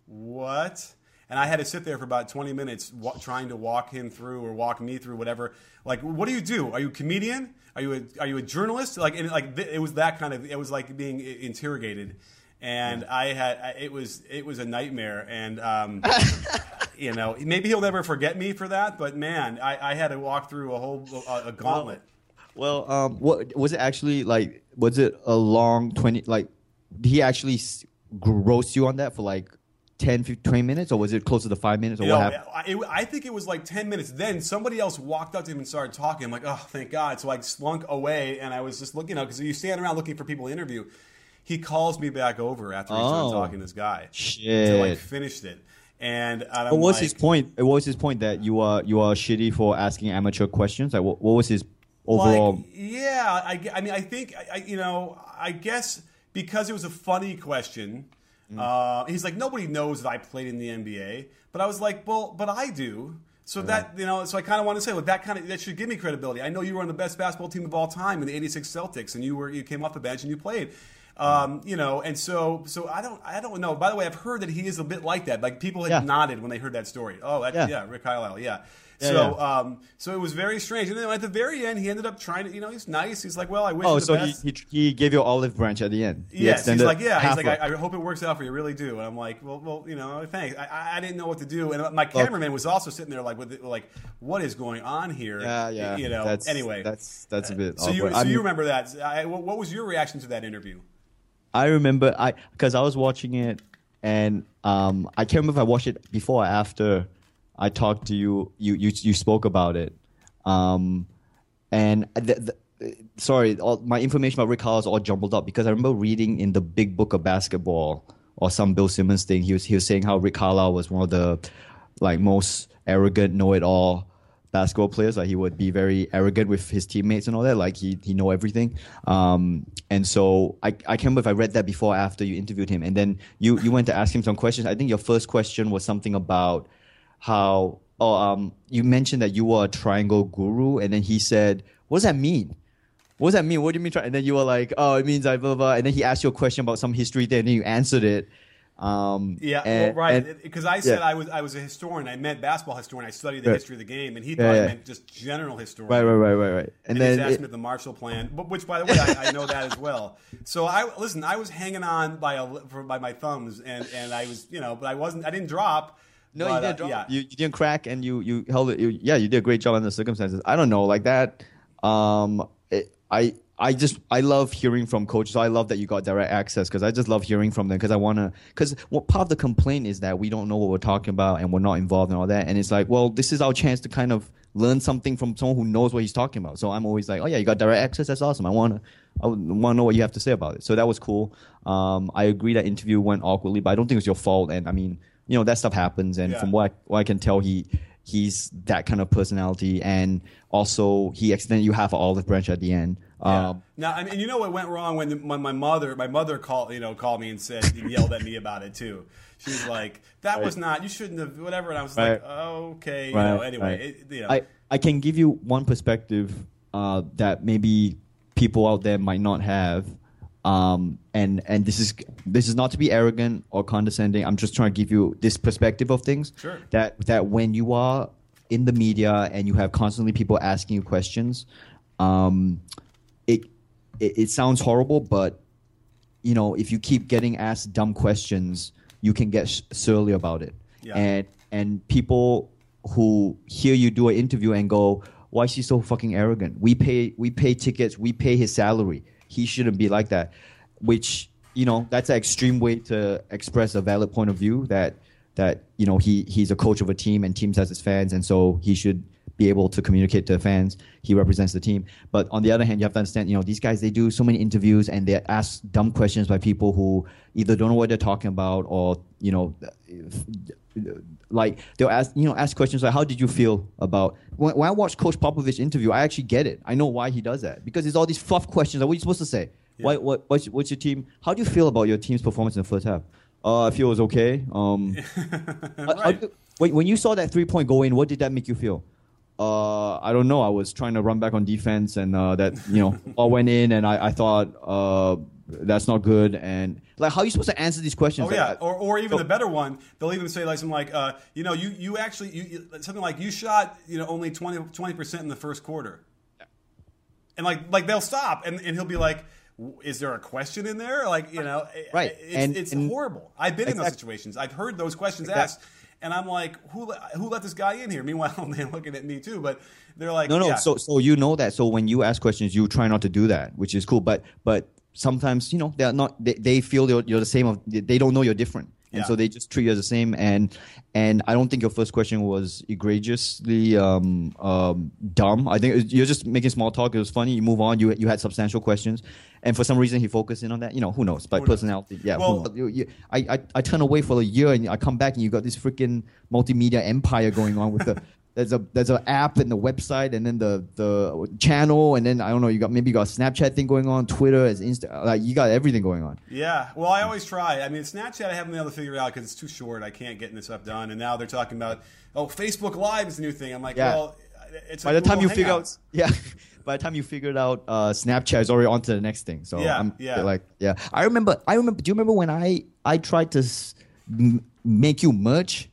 what? And I had to sit there for about twenty minutes wa- trying to walk him through or walk me through whatever. Like, what do you do? Are you a comedian? Are you a, are you a journalist? Like, and like it was that kind of. It was like being interrogated. And I had it was it was a nightmare, and um, you know maybe he'll never forget me for that. But man, I, I had to walk through a whole a, a gauntlet. Well, well um, what was it actually like? Was it a long twenty? Like, did he actually roast you on that for like ten, fifteen, twenty minutes, or was it closer to five minutes? Or you what know, happened? I, I think it was like ten minutes. Then somebody else walked up to him and started talking. I'm like, oh, thank God! So I slunk away, and I was just looking, you know, because you stand around looking for people to interview. He calls me back over after he started oh, talking to this guy. Shit. To like finished it. And I'm what was like, his point? What was his point that you are you are shitty for asking amateur questions? Like what, what was his overall? Like, yeah, I, I mean, I think I, you know, I guess because it was a funny question. Mm. Uh, he's like, nobody knows that I played in the N B A, but I was like, well, but I do. So right. that you know, so I kind of want to say, well, that kind of that should give me credibility. I know you were on the best basketball team of all time in the eighty-six Celtics, and you were you came off the bench and you played. Um, you know, and so so I don't I don't know. By the way, I've heard that he is a bit like that. Like people had yeah. nodded when they heard that story. Oh, that, yeah. yeah, Rick Carlisle, yeah. yeah so yeah. Um, so it was very strange. And then at the very end, he ended up trying to, you know, he's nice. He's like, well, I wish oh, you the so best. he, he he gave you an olive branch at the end. He yes, he's like, yeah. He's like, I, I hope it works out for you. I really do. And I'm like, well, well, you know, thanks. I, I didn't know what to do. And my cameraman was also sitting there like, with like, what is going on here? Yeah, yeah. You know. That's, anyway, that's that's a bit. So awkward. you so you remember that? I, what was your reaction to that interview? I remember I because I was watching it, and um, I can't remember if I watched it before or after I talked to you. You you you spoke about it, um, and the, the, sorry, all, my information about Rick Carlisle is all jumbled up because I remember reading in the Big Book of Basketball or some Bill Simmons thing. He was he was saying how Rick Carlisle was one of the like most arrogant, know-it-all basketball players. Like he would be very arrogant with his teammates and all that. Like he he know everything. Um, and so I I can't remember if I read that before or after you interviewed him. And then you you went to ask him some questions. I think your first question was something about how oh um you mentioned that you were a triangle guru, and then he said, "What does that mean? What does that mean? What do you mean?" Tri-? And then you were like, "Oh, it means I blah, blah blah." And then he asked you a question about some history there, and then you answered it. Um, yeah, and, well, right. Because I said yeah. I was I was a historian. I meant basketball historian. I studied the right. history of the game, and he thought yeah, yeah. I meant just general historian. Right, right, right, right, right. And, and then he asked me the Marshall Plan, which, by the way, I, I know that as well. So I listen. I was hanging on by a for, by my thumbs, and, and I was you know, but I wasn't. I didn't drop. No, but, you didn't uh, drop. Yeah. You, you didn't crack, and you you held it. You, yeah, you did a great job under the circumstances. I don't know, like that. Um, it, I. I just I love hearing from coaches. So I love that you got direct access because I just love hearing from them because I want to. Because what part of the complaint is that we don't know what we're talking about and we're not involved in all that. And it's like, well, this is our chance to kind of learn something from someone who knows what he's talking about. So I'm always like, oh yeah, you got direct access. That's awesome. I want to I want to know what you have to say about it. So that was cool. Um, I agree that interview went awkwardly, but I don't think it was your fault. And I mean, you know, that stuff happens. And yeah. from what I, what I can tell, he. He's that kind of personality, and also he extended you half an olive branch at the end. Yeah. Um, now, I mean, you know what went wrong when, the, when my mother, my mother called, you know, called me and said, yelled at me about it too. She was like, "That right. was not. You shouldn't have. Whatever." And I was right. like, oh, "Okay." Right. You know. Anyway, right. it, you know. I I can give you one perspective uh, that maybe people out there might not have. Um, and and this is this is not to be arrogant or condescending. I'm just trying to give you this perspective of things. Sure. That that when you are in the media and you have constantly people asking you questions, um, it, it it sounds horrible, but you know if you keep getting asked dumb questions, you can get surly about it. Yeah. And and people who hear you do an interview and go, "Why is he so fucking arrogant? We pay we pay tickets, we pay his salary. He shouldn't be like that," which, you know, that's an extreme way to express a valid point of view that, that you know, he, he's a coach of a team and teams has his fans, and so he should be able to communicate to the fans. He represents the team. But on the other hand, you have to understand, you know, these guys, they do so many interviews and they ask dumb questions by people who either don't know what they're talking about or, you know, like they'll ask, you know, ask questions like, "How did you feel about..." When, when I watch Coach Popovich interview, I actually get it. I know why he does that because it's all these fluff questions. Like, what are you supposed to say? Yeah. Why, what, what's, what's your team? How do you feel about your team's performance in the first half? Uh, I feel it was okay. Um, right. how, how, when, when you saw that three point go in, what did that make you feel? Uh, I don't know. I was trying to run back on defense, and uh, that you know all went in, and I, I thought uh, that's not good. And like, how are you supposed to answer these questions? Oh like yeah, that? or or even so, the better one, they'll even say like something like, uh, you know, you you actually you, you, something like you shot you know only twenty percent in the first quarter, and like like they'll stop, and, and he'll be like, "Is there a question in there?" Like you know, right? It's, and, it's and, horrible. I've been exactly. in those situations. I've heard those questions exactly. asked. And I'm like, who who let this guy in here? Meanwhile, they're looking at me too. But they're like, no, no. Yeah. So, so you know that. So when you ask questions, you try not to do that, which is cool. But, but sometimes, you know, they're not. They, they feel you're, you're the same. Of, they don't know you're different, and yeah. so they just treat you as the same. And and I don't think your first question was egregiously um, um, dumb. I think it was, you're just making small talk. It was funny. You move on. You you had substantial questions. And for some reason, he focused in on that. You know, who knows? By who personality, knows? yeah. Well, who knows? You, you, I, I I turn away for a year, and I come back, and you got this freaking multimedia empire going on with the there's a there's an app and the website, and then the the channel, and then I don't know. You got maybe you got a Snapchat thing going on, Twitter, as Insta. Like you got everything going on. Yeah. Well, I always try. I mean, Snapchat, I haven't been able to figure it out because it's too short. I can't get this stuff done. And now they're talking about, oh, Facebook Live is the new thing. I'm like, yeah. well, it's by the time you hangout. figure out, yeah. By the time you figured out, uh, Snapchat is already on to the next thing. So yeah, I'm yeah. like, yeah. I remember. I remember. Do you remember when I I tried to s- m- make you merch?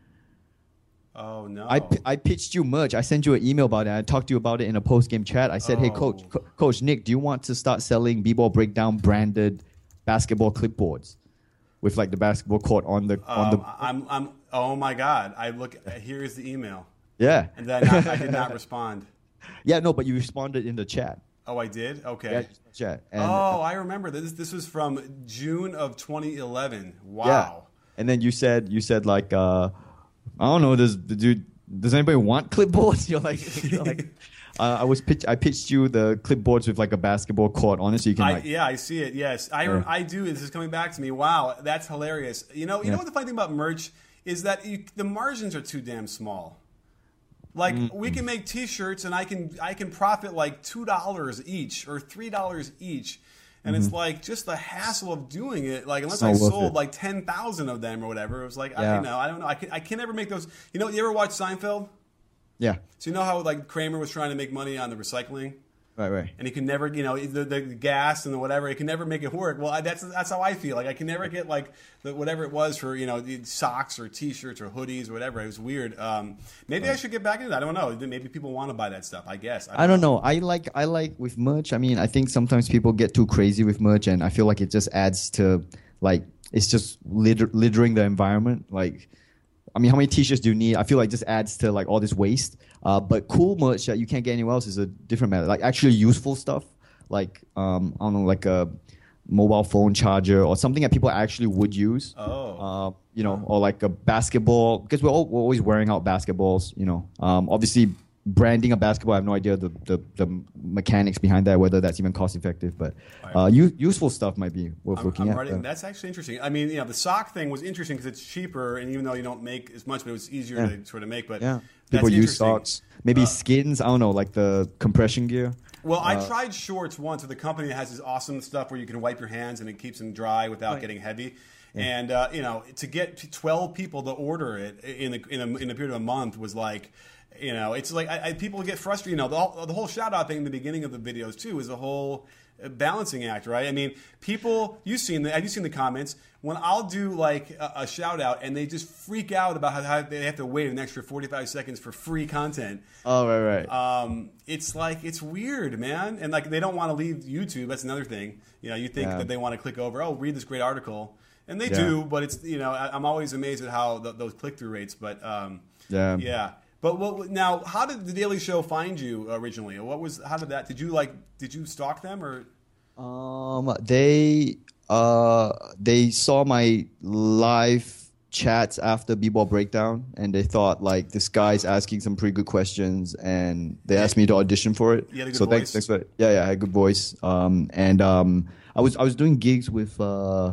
Oh no. I, p- I pitched you merch. I sent you an email about it. I talked to you about it in a post game chat. I said, oh. "Hey, coach, Co- Coach Nick, do you want to start selling B-ball breakdown branded basketball clipboards with like the basketball court on the um, on the?" I'm I'm. Oh my God! I look. Here is the email. Yeah. And then I, I did not respond. Yeah, no, but you responded in the chat. Oh, I did? Okay. Yeah, chat. And, oh, I remember this. This was from June of twenty eleven. Wow. Yeah. And then you said you said like uh, I don't know. Does dude? Does anybody want clipboards? You're like, you're like Uh, I was pitch, I pitched you the clipboards with like a basketball court on it, so you can I, like. yeah, I see it. Yes, I Yeah. I do. This is coming back to me. Wow, that's hilarious. You know, you Yeah. know what the funny thing about merch is that you, the margins are too damn small. Like Mm-hmm. we can make T-shirts and I can I can profit like two dollars each or three dollars each, and it's like just the hassle of doing it. Like unless I Mm-hmm. It's not worth sold it. like ten thousand of them or whatever, it was like I Yeah. you know I don't know I can I can never make those. You know, you ever watch Seinfeld? Yeah. So you know how like Kramer was trying to make money on the recycling. Right. Right. And he can never, you know, the, the gas and the whatever, he can never make it work. Well, I, that's that's how I feel. Like I can never get like the, whatever it was for, you know, the socks or T-shirts or hoodies or whatever. It was weird. Um, maybe I should get back into that. I don't know. Maybe people want to buy that stuff. I guess. I don't know. I like I like with merch. I mean, I think sometimes people get too crazy with merch, and I feel like it just adds to like it's just litter, littering the environment. Like, I mean, how many T-shirts do you need? I feel like it just adds to like all this waste. Uh, but cool merch that you can't get anywhere else is a different matter. Like actually useful stuff, like um, I don't know, like a mobile phone charger or something that people actually would use. Oh. Uh, you know, or like a basketball, because we're, all, we're always wearing out basketballs. You know, um, obviously branding a basketball, I have no idea the, the, the mechanics behind that, whether that's even cost effective. But uh, u- useful stuff might be worth I'm, looking I'm at. writing, Uh, that's actually interesting. I mean, you know, the sock thing was interesting because it's cheaper, and even though you don't make as much, but it was easier Yeah. to sort of make. But yeah, that's people use interesting. socks, maybe Uh, skins. I don't know, like the compression gear. Well, I Uh, tried shorts once with a company that has this awesome stuff where you can wipe your hands and it keeps them dry without Right. getting heavy. And uh, you know, to get twelve people to order it in the in a, in a period of a month was like, you know, it's like I, I, people get frustrated. You know, the whole, the whole shout out thing in the beginning of the videos too is a whole uh, balancing act, right? I mean, people, you've seen the, have you seen the comments when I'll do like a, a shout out and they just freak out about how, how they have to wait an extra forty-five seconds for free content. Oh right, right. Um, it's like it's weird, man, and like they don't want to leave YouTube. That's another thing. You know, you think Yeah. that they want to click over. Oh, read this great article, and they Yeah. do. But it's you know, I, I'm always amazed at how th- those click through rates. But um, Yeah. yeah. But what now? How did the Daily Show find you originally? What was how did that? Did you like? Did you stalk them or? Um, they uh they saw my live chats after B-Ball Breakdown, and they thought like this guy's asking some pretty good questions, and they asked me to audition for it. You had a good so thanks, voice? thanks for yeah, yeah, I had a good voice. Um, and um, I was I was doing gigs with uh,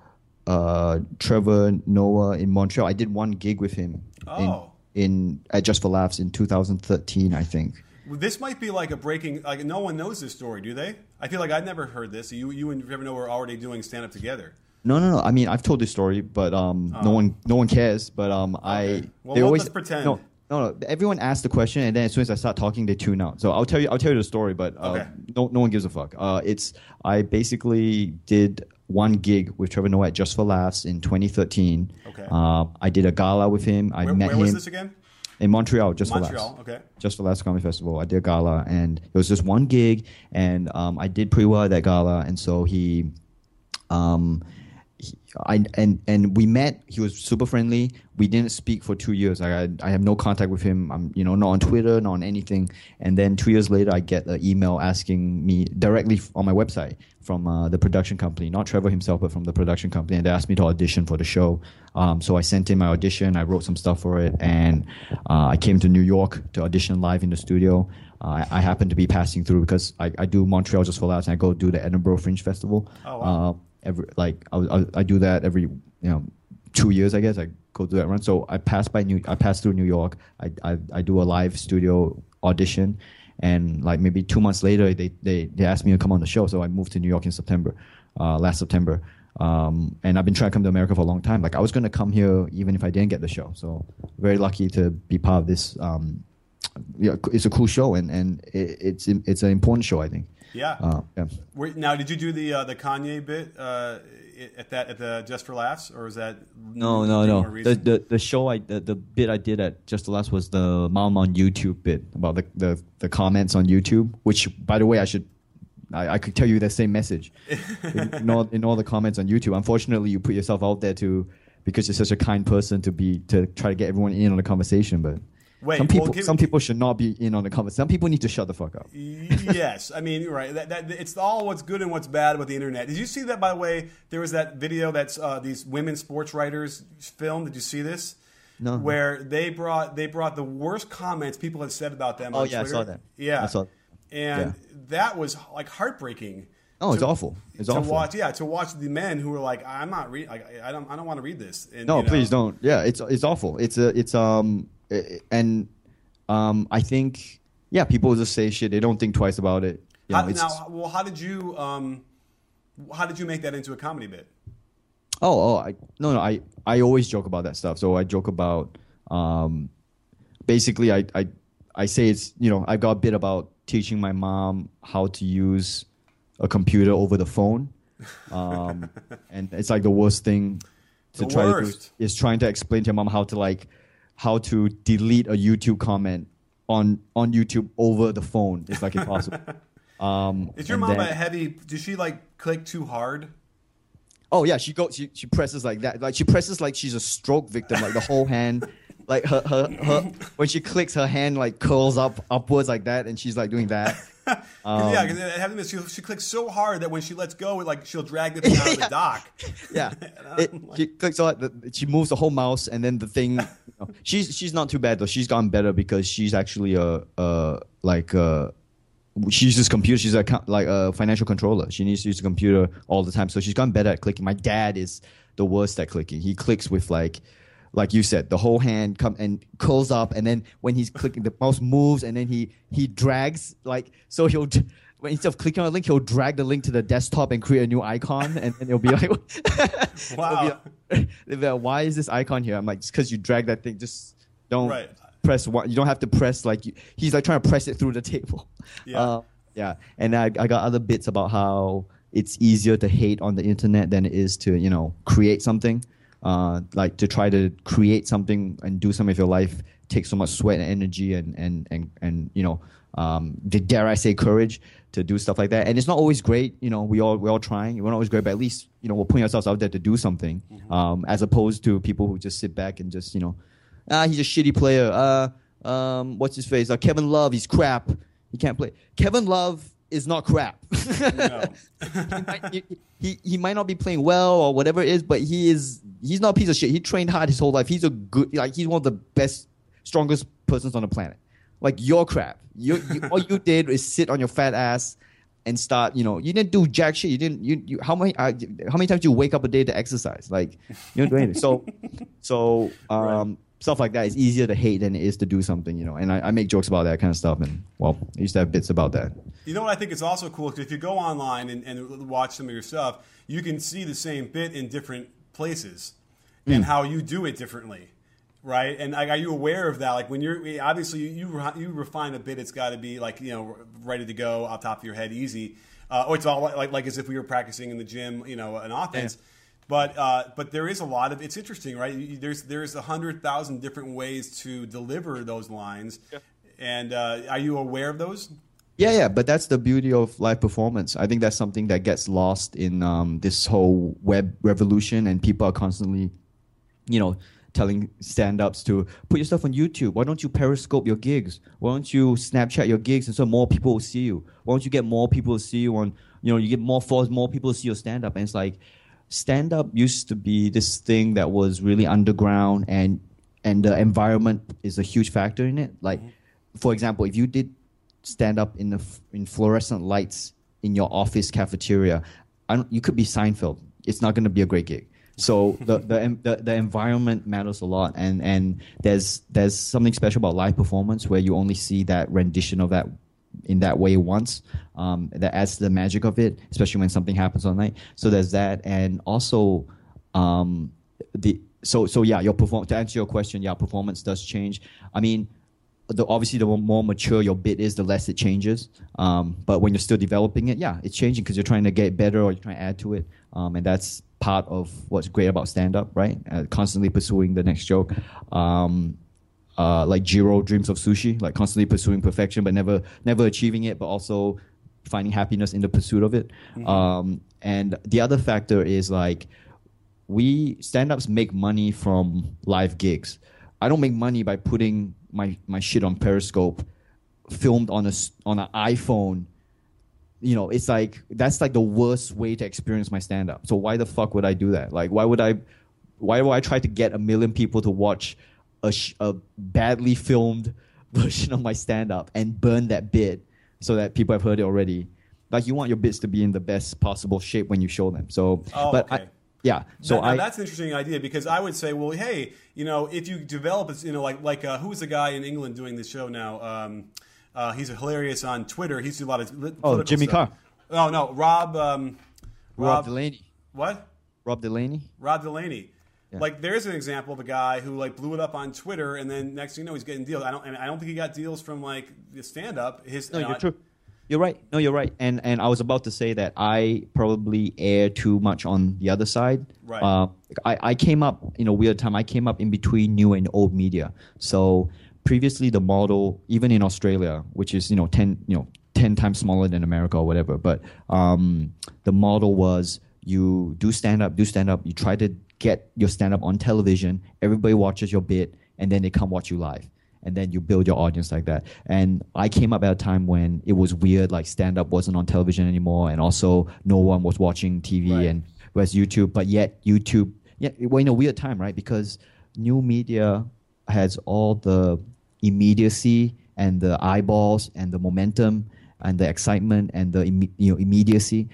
uh, Trevor Noah in Montreal. I did one gig with him. Oh. In, in at Just for Laughs in two thousand thirteen, I think. This might be like a breaking. Like no one knows this story, do they? I feel like I've never heard this. You you and Trevor Noah were already doing stand up together. No, no, no. I mean, I've told this story, but um, no Oh. one, no one cares. But um, Okay. I Well, they well, always let's pretend. No, no, no. Everyone asks the question, and then as soon as I start talking, they tune out. So I'll tell you, I'll tell you the story, but uh, Okay. no, no one gives a fuck. Uh, it's I basically did one gig with Trevor Noah at Just for Laughs in twenty thirteen. Okay. Uh, I did a gala with him. I Where, met where him was this again? in Montreal, Just for Montreal. Laughs. Okay. Just for Last Comedy Festival. I did a gala, and it was just one gig, and um, I did pretty well at that gala, and so he, um, he, I and and we met. He was super friendly. We didn't speak for two years. I I, I have no contact with him. I'm you know not on Twitter, not on anything. And then two years later, I get an email asking me directly on my website from uh, the production company, not Trevor himself, but from the production company, and they asked me to audition for the show. Um, so I sent in my audition. I wrote some stuff for it, and uh, I came to New York to audition live in the studio. Uh, I, I happened to be passing through because I, I do Montreal Just for Laughs, and I go do the Edinburgh Fringe Festival. Oh, wow. Uh, every like I, I, I do that every you know two years, I guess. I go do that run. So I pass by New, I pass through New York. I, I I do a live studio audition. And like maybe two months later, they, they, they asked me to come on the show. So I moved to New York in September, uh, last September. Um, and I've been trying to come to America for a long time. Like I was going to come here even if I didn't get the show. So very lucky to be part of this. Um, yeah, it's a cool show, and, and it, it's it's an important show, I think. Yeah. Uh, yeah. Were, now, did you do the uh, the Kanye bit uh, at that at the Just for Laughs, or was that No, no, more no. The, recent? the the show I the, the bit I did at Just the Last was the Mom on YouTube bit about the, the, the comments on YouTube. Which, by the way, I should I, I could tell you that same message in, in all in all the comments on YouTube. Unfortunately, you put yourself out there to because you're such a kind person to be to try to get everyone in on the conversation, but. Wait, some people, well, give- some people should not be in on the conversation. Some people need to shut the fuck up. Yes, I mean, you're right. That, that, it's all what's good and what's bad about the internet. Did you see that, by the way? There was that video that's uh, these women sports writers filmed. Did you see this? No. where they brought they brought the worst comments people had said about them. Oh on yeah, Twitter. I saw that. Yeah, I saw that. and Yeah. that was like heartbreaking. Oh, it's to- awful. It's to awful. watch. Yeah, to watch the men who were like, I'm not read. Like, I don't. I don't want to read this. And, No, you know, please don't. Yeah, it's it's awful. It's a it's um i- and um I think yeah, people just say shit. They don't think twice about it. You How, know, it's- now, well, how did you um, how did you make that into a comedy bit? Oh, oh, I no, no. I, I always joke about that stuff. So I joke about, um, basically, I, I, I say it's you know I got a bit about teaching my mom how to use a computer over the phone, um, and it's like the worst thing to The try worst. to do is trying to explain to your mom how to like how to delete a YouTube comment on on YouTube over the phone. It's like impossible. Um, Is your and mom then- a heavy? Does she like click too hard? Oh yeah, she goes. She, she presses like that. Like she presses like she's a stroke victim. Like the whole hand, like her her her. When she clicks, her hand like curls up upwards like that, and she's like doing that. 'Cause, Um, yeah, because having this, she, she clicks so hard that when she lets go, like she'll drag the thing out of the dock. Yeah, it, she clicks on the, she moves the whole mouse, and then the thing. You know, she's she's not too bad though. She's gotten better because she's actually a uh like uh she uses computer. She's a co- like a financial controller. She needs to use a computer all the time, so she's gotten better at clicking. My dad is the worst at clicking. He clicks with like. Like you said, the whole hand come and curls up, and then when he's clicking, the mouse moves, and then he he drags like so he'll when instead of clicking on a link, he'll drag the link to the desktop and create a new icon, and then it'll be like, Wow. it'll be like, they'll be like, why is this icon here? I'm like, just because you drag that thing, just don't Right. press one. You don't have to press like you, he's like trying to press it through the table. Yeah. Uh, yeah, and I I got other bits about how it's easier to hate on the internet than it is to you know create something. Uh, like to try to create something and do something with your life takes so much sweat and energy and and and, and you know um, dare I say courage to do stuff like that. And it's not always great. You know, we all we're all trying. We're not always great, but at least you know we're putting ourselves out there to do something, Mm-hmm. um, as opposed to people who just sit back and just you know, ah, he's a shitty player. Uh, um, what's his face? Uh, Kevin Love, he's crap. He can't play. Kevin Love is not crap. No. he, might, he, he, he might not be playing well or whatever it is, but he is he's not a piece of shit. He trained hard his whole life. He's a good like he's one of the best, strongest persons on the planet. Like you're crap. You, you all you did is sit on your fat ass and start. You know you didn't do jack shit. You didn't. You, you how many uh, how many times do you wake up a day to exercise? Like you don't do anything. So so um. Right. Stuff like that is easier to hate than it is to do something, you know. And I, I make jokes about that kind of stuff, and well, I used to have bits about that. You know what I think is also cool? 'Cause if you go online and, and watch some of your stuff, you can see the same bit in different places and how you do it differently, right? And like, are you aware of that? Like when you're obviously you you, re- you refine a bit, it's got to be like you know ready to go off top of your head, easy. Uh, or it's all like like as if we were practicing in the gym, you know, an offense. Yeah. But uh, but there is a lot of it's interesting, right? You- There's there's a hundred thousand different ways to deliver those lines, and uh, are you aware of those? Yeah, yeah, but that's the beauty of live performance. I think that's something that gets lost in um, this whole web revolution, and people are constantly, you know, telling stand-ups to put your stuff on YouTube. Why don't you Periscope your gigs? Why don't you Snapchat your gigs, and so more people will see you? Why don't you get more people to see you on? You know, you get more followers, more people to see your stand-up, and it's like stand-up used to be this thing that was really underground, and and the environment is a huge factor in it. Like, for example, if you did stand up in the f- in fluorescent lights in your office cafeteria, I don't, you could be Seinfeld. It's not going to be a great gig. So the the, em- the the environment matters a lot, and and there's there's something special about live performance where you only see that rendition of that in that way once. Um, that adds to the magic of it, especially when something happens all night. So there's that, and also um, the so so yeah, your perform to answer your question, yeah, performance does change. I mean. The, obviously, the more mature your bit is, the less it changes. Um, but when you're still developing it, yeah, it's changing because you're trying to get better or you're trying to add to it. Um, and that's part of what's great about stand-up, right? Uh, constantly pursuing the next joke. Um, uh, like Jiro dreams of sushi, like constantly pursuing perfection but never never achieving it, but also finding happiness in the pursuit of it. Mm-hmm. Um, and the other factor is like we stand-ups make money from live gigs. I don't make money by putting my, my shit on Periscope, filmed on a s- on an iPhone. You know, it's like that's like the worst way to experience my stand up. So why the fuck would I do that? Like, why would I? Why would I try to get a million people to watch a, sh- a badly filmed version of my stand-up and burn that bit so that people have heard it already. Like, you want your bits to be in the best possible shape when you show them. So, oh, but okay. I, yeah. So that, I, that's an interesting idea, because I would say, well, hey, you know, if you develop, it, you know, like like uh, who's the guy in England doing this show now? Um, uh, he's hilarious on Twitter. He's doing a lot of political oh, Jimmy stuff. Carr. Oh no, Rob. Um, Rob, Rob Delaney. What? Rob Delaney. Rob Delaney. Yeah. Like, there's an example of a guy who like blew it up on Twitter, and then next thing you know, he's getting deals. I don't, and I don't think he got deals from like the stand-up. His no, you know, you're true. You're right. No, you're right. And and I was about to say that I probably err too much on the other side. Right. Uh, I I came up in a weird time. I came up in between new and old media. So previously, the model, even in Australia, which is you know ten you know ten times smaller than America or whatever, but um, the model was you do stand up, do stand up. You try to get your stand up on television. Everybody watches your bit, and then they come watch you live. And then you build your audience like that. And I came up at a time when it was weird, like stand-up wasn't on television anymore, and also no one was watching T V, right. and whereas YouTube, but yet YouTube, yeah, we're in a weird time, right? Because new media has all the immediacy and the eyeballs and the momentum and the excitement and the you know immediacy,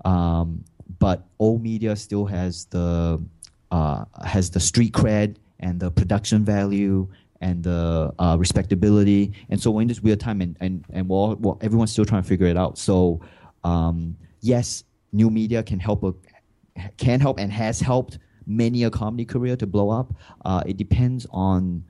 um, but old media still has the uh, has the street cred and the production value and the uh, respectability. And so we're in this weird time, and, and, and we're all, well, everyone's still trying to figure it out. So um, yes, new media can help, a, can help and has helped many a comedy career to blow up. Uh, it depends on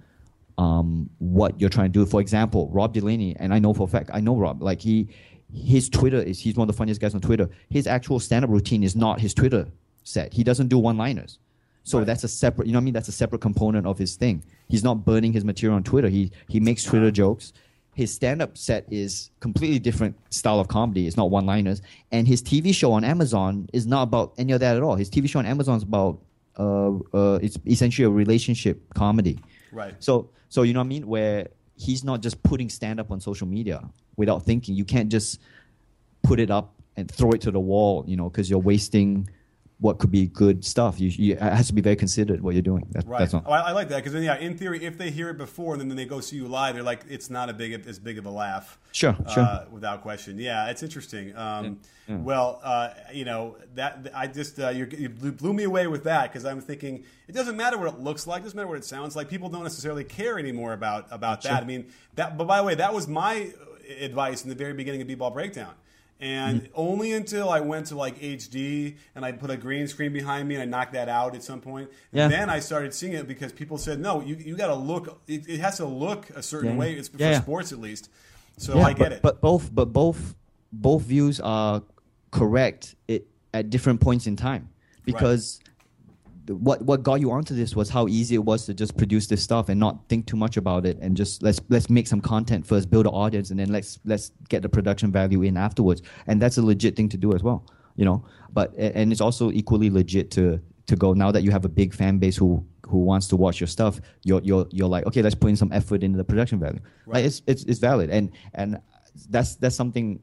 um, what you're trying to do. For example, Rob Delaney, and I know for a fact, I know Rob, like he, his Twitter is, he's one of the funniest guys on Twitter. His actual stand-up routine is not his Twitter set. He doesn't do one-liners. So right. that's a separate, you know what I mean? That's a separate component of his thing. He's not burning his material on Twitter. He he makes Twitter jokes. His stand-up set is completely different style of comedy. It's not one-liners. And his T V show on Amazon is not about any of that at all. His T V show on Amazon is about, uh, uh, it's essentially a relationship comedy. Right. So, so you know what I mean? Where he's not just putting stand-up on social media without thinking. You can't just put it up and throw it to the wall, you know, because you're wasting what could be good stuff. You, you, it has to be very considered what you're doing. That, right. That's all. Oh, I, I like that, because then, yeah, in theory, if they hear it before and then they go see you live, they're like, it's not a big as big of a laugh. Sure, uh, sure. Without question. Yeah, it's interesting. Um, yeah, yeah. Well, uh, you know, that I just uh, you, you blew me away with that, because I'm thinking it doesn't matter what it looks like, it doesn't matter what it sounds like. People don't necessarily care anymore about about sure. that. I mean, that. But by the way, that was my advice in the very beginning of B-Ball Breakdown. And mm-hmm. only until I went to like H D and I put a green screen behind me and I knocked that out at some point. Yeah. Then I started seeing it, because people said, no, you you got to look. It, it has to look a certain yeah. way. It's for yeah, yeah. sports at least. So yeah, I get but, it. But both, but both, both views are correct it, at different points in time, because right. the, what what got you onto this was how easy it was to just produce this stuff and not think too much about it, and just let's let's make some content first, build an audience, and then let's let's get the production value in afterwards. And that's a legit thing to do as well, you know. But and it's also equally legit to to go, now that you have a big fan base who who wants to watch your stuff, you're you're you're like, okay, let's put in some effort into the production value. Right. Like it's it's it's valid, and and that's that's something.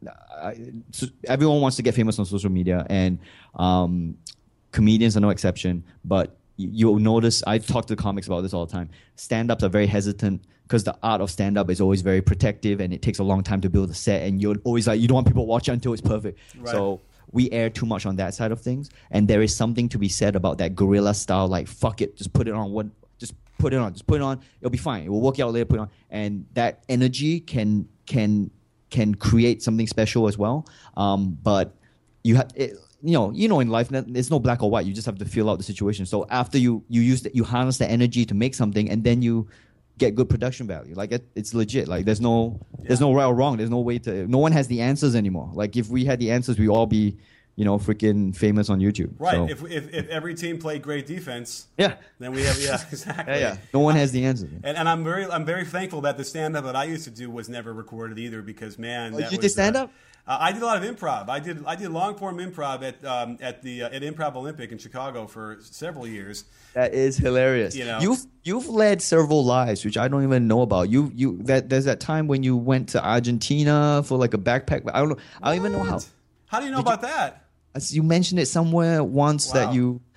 I, so everyone wants to get famous on social media, and um, comedians are no exception. But you'll notice, I talk to comics about this all the time. Stand-ups are very hesitant because the art of stand-up is always very protective, and it takes a long time to build a set, and you're always like, you don't want people to watch it until it's perfect. Right. So we err too much on that side of things, and there is something to be said about that guerrilla style, like, fuck it, just put it on one, just put it on, just put it on, it'll be fine, it will work out later, put it on. And that energy can can can create something special as well. Um, but you have, you know, you know, in life, there's no black or white. You just have to feel out the situation. So after you you use the, you harness the energy to make something, and then you get good production value. Like it, it's legit. Like there's no yeah. there's no right or wrong. There's no way to. No one has the answers anymore. Like if we had the answers, we'd all be, you know, freaking famous on YouTube. Right. So. If, if if every team played great defense, yeah, then we have yeah exactly. Yeah, yeah. No one has the answer. And, and I'm very I'm very thankful that the stand up that I used to do was never recorded either, because man, oh, that you was, did stand up. Uh, I did a lot of improv. I did I did long form improv at um, at the uh, at Improv Olympic in Chicago for several years. That is hilarious. You know, you've you've led several lives, which I don't even know about. You you that there's that time when you went to Argentina for like a backpack. I don't know. I don't even know how. How do you know did about you, that? You mentioned it somewhere once wow. that you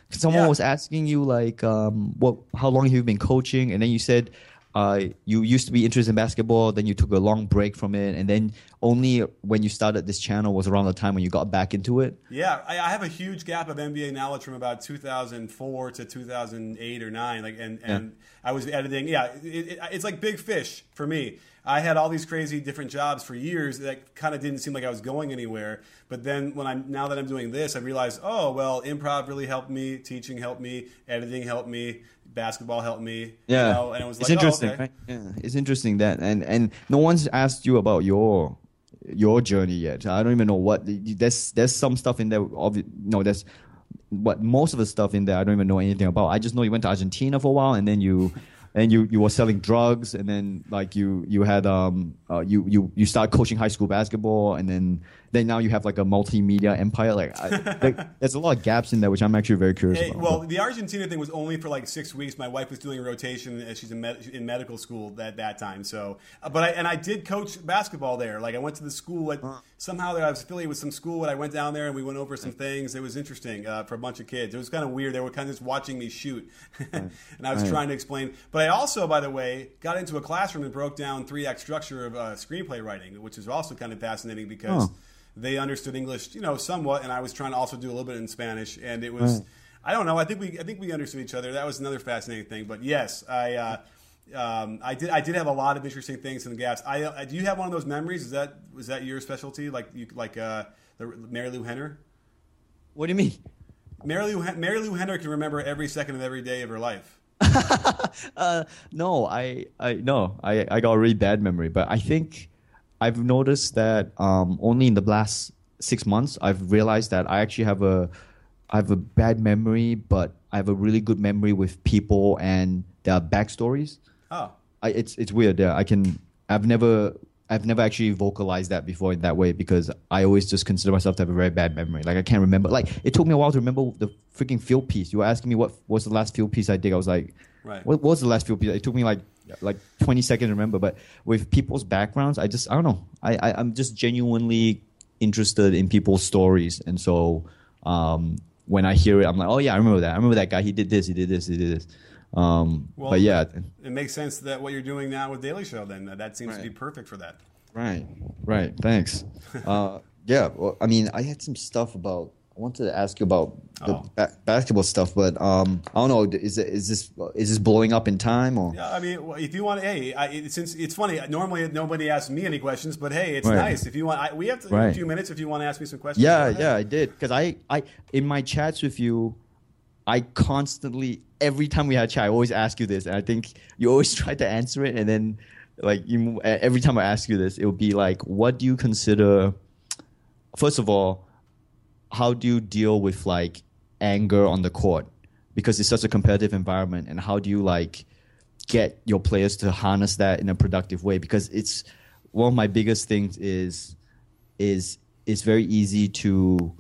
Someone Yeah. was asking you like, um, what, how long have you been coaching? And then you said uh, you used to be interested in basketball, then you took a long break from it, and then only when you started this channel was around the time when you got back into it. Yeah, I, I have a huge gap of N B A knowledge from about two thousand four to two thousand eight or nine. Like, and, and Yeah. I was editing. Yeah, it, it, it's like big fish for me. I had all these crazy different jobs for years that kind of didn't seem like I was going anywhere. But then when I'm now that I'm doing this, I realized, oh well, improv really helped me, teaching helped me, editing helped me, basketball helped me. Yeah, you know? And it was it's like, interesting, oh, okay. right? Yeah, it's interesting that, and and no one's asked you about your your journey yet. I don't even know what there's there's some stuff in there. Obvi- no, there's what most of the stuff in there I don't even know anything about. I just know you went to Argentina for a while, and then you. And you, you were selling drugs, and then like you you had um uh, you you you started coaching high school basketball, and then then now you have like a multimedia empire. Like, I, like there's a lot of gaps in there, which I'm actually very curious Hey, about. well, the Argentina thing was only for like six weeks. My wife was doing a rotation, and she's in, med- in medical school at that time. So, uh, but I and I did coach basketball there. Like I went to the school. At, somehow there I was affiliated with some school, and I went down there and we went over some things. It was interesting uh, for a bunch of kids. It was kind of weird. They were kind of just watching me shoot, and I was Right. trying to explain. But I also, by the way, got into a classroom and broke down three act structure of uh, screenplay writing, which is also kind of fascinating because. Oh. They understood English, you know, somewhat, and I was trying to also do a little bit in Spanish, and it was, Right. I don't know, I think we, I think we understood each other. That was another fascinating thing. But yes, I, uh, um, I did, I did have a lot of interesting things in the gaps. I, uh, do you have one of those memories? Is that, was that your specialty? Like, you, like uh, the Mary Lou Henner? What do you mean? Mary Lou, Mary Lou Henner can remember every second of every day of her life. uh, no, I I no, I I got a really bad memory, but I think. I've noticed that um, only in the last six months I've realized that I actually have a I have a bad memory, but I have a really good memory with people and their backstories. Oh, I, it's it's weird. Yeah, I can. I've never I've never actually vocalized that before in that way because I always just consider myself to have a very bad memory. Like I can't remember. Like it took me a while to remember the freaking field piece. You were asking me what was the last field piece I did. I was like, right. What was the last field piece? It took me like. like twenty seconds to remember, but with people's backgrounds, I just, I don't know. I, I, I'm just genuinely interested in people's stories. And so um, when I hear it, I'm like, oh yeah, I remember that. I remember that guy. He did this, he did this, he did this. Um, Well, but yeah. It makes sense that what you're doing now with Daily Show, then that seems Right. to be perfect for that. Right, right. Thanks. uh, yeah, well, I mean, I had some stuff about, I wanted to ask you about the Oh. ba- basketball stuff, but um, I don't know. Is it, is this is this blowing up in time or? Yeah, I mean, well, if you want, hey, I, it, since it's funny, normally nobody asks me any questions, but hey, it's Right. nice if you want. I, we have to, Right. a few minutes if you want to ask me some questions. Yeah, Go ahead. yeah, I did because I, I in my chats with you, I constantly every time we had a chat, I always ask you this, and I think you always try to answer it, and then like you, every time I ask you this, it would be like, what do you consider? First of all, how do you deal with like anger on the court because it's such a competitive environment, and how do you like get your players to harness that in a productive way? Because it's one of my biggest things is is it's very easy to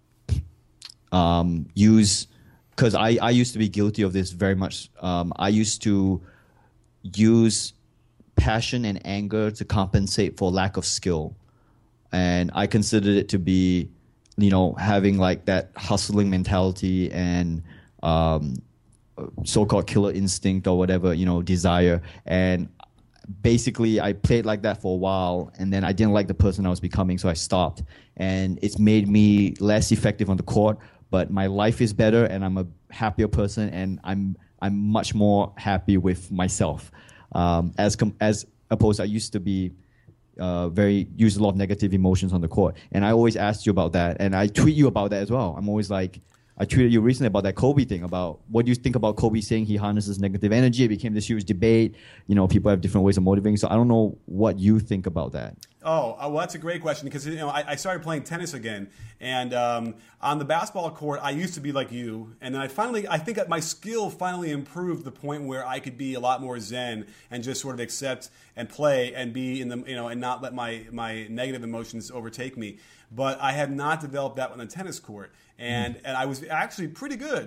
um, use because I, I used to be guilty of this very much. Um, I used to use passion and anger to compensate for lack of skill, and I considered it to be, you know, having like that hustling mentality and um, so-called killer instinct or whatever, you know, desire. And basically I played like that for a while, and then I didn't like the person I was becoming, so I stopped. And it's made me less effective on the court, but my life is better, and I'm a happier person, and I'm I'm much more happy with myself. Um, as com- as opposed, I used to be uh, very use a lot of negative emotions on the court, and I always asked you about that, and I tweet you about that as well. I'm always like, I tweeted you recently about that Kobe thing, about what do you think about Kobe saying he harnesses negative energy. It became this huge debate. You know, people have different ways of motivating. So I don't know what you think about that. Oh, well, that's a great question because you know I, I started playing tennis again, and um, on the basketball court, I used to be like you, and then I finally, I think that my skill finally improved to the point where I could be a lot more zen and just sort of accept and play and be in the, you know, and not let my my negative emotions overtake me. But I have not developed that on the tennis court, and mm. and I was actually pretty good.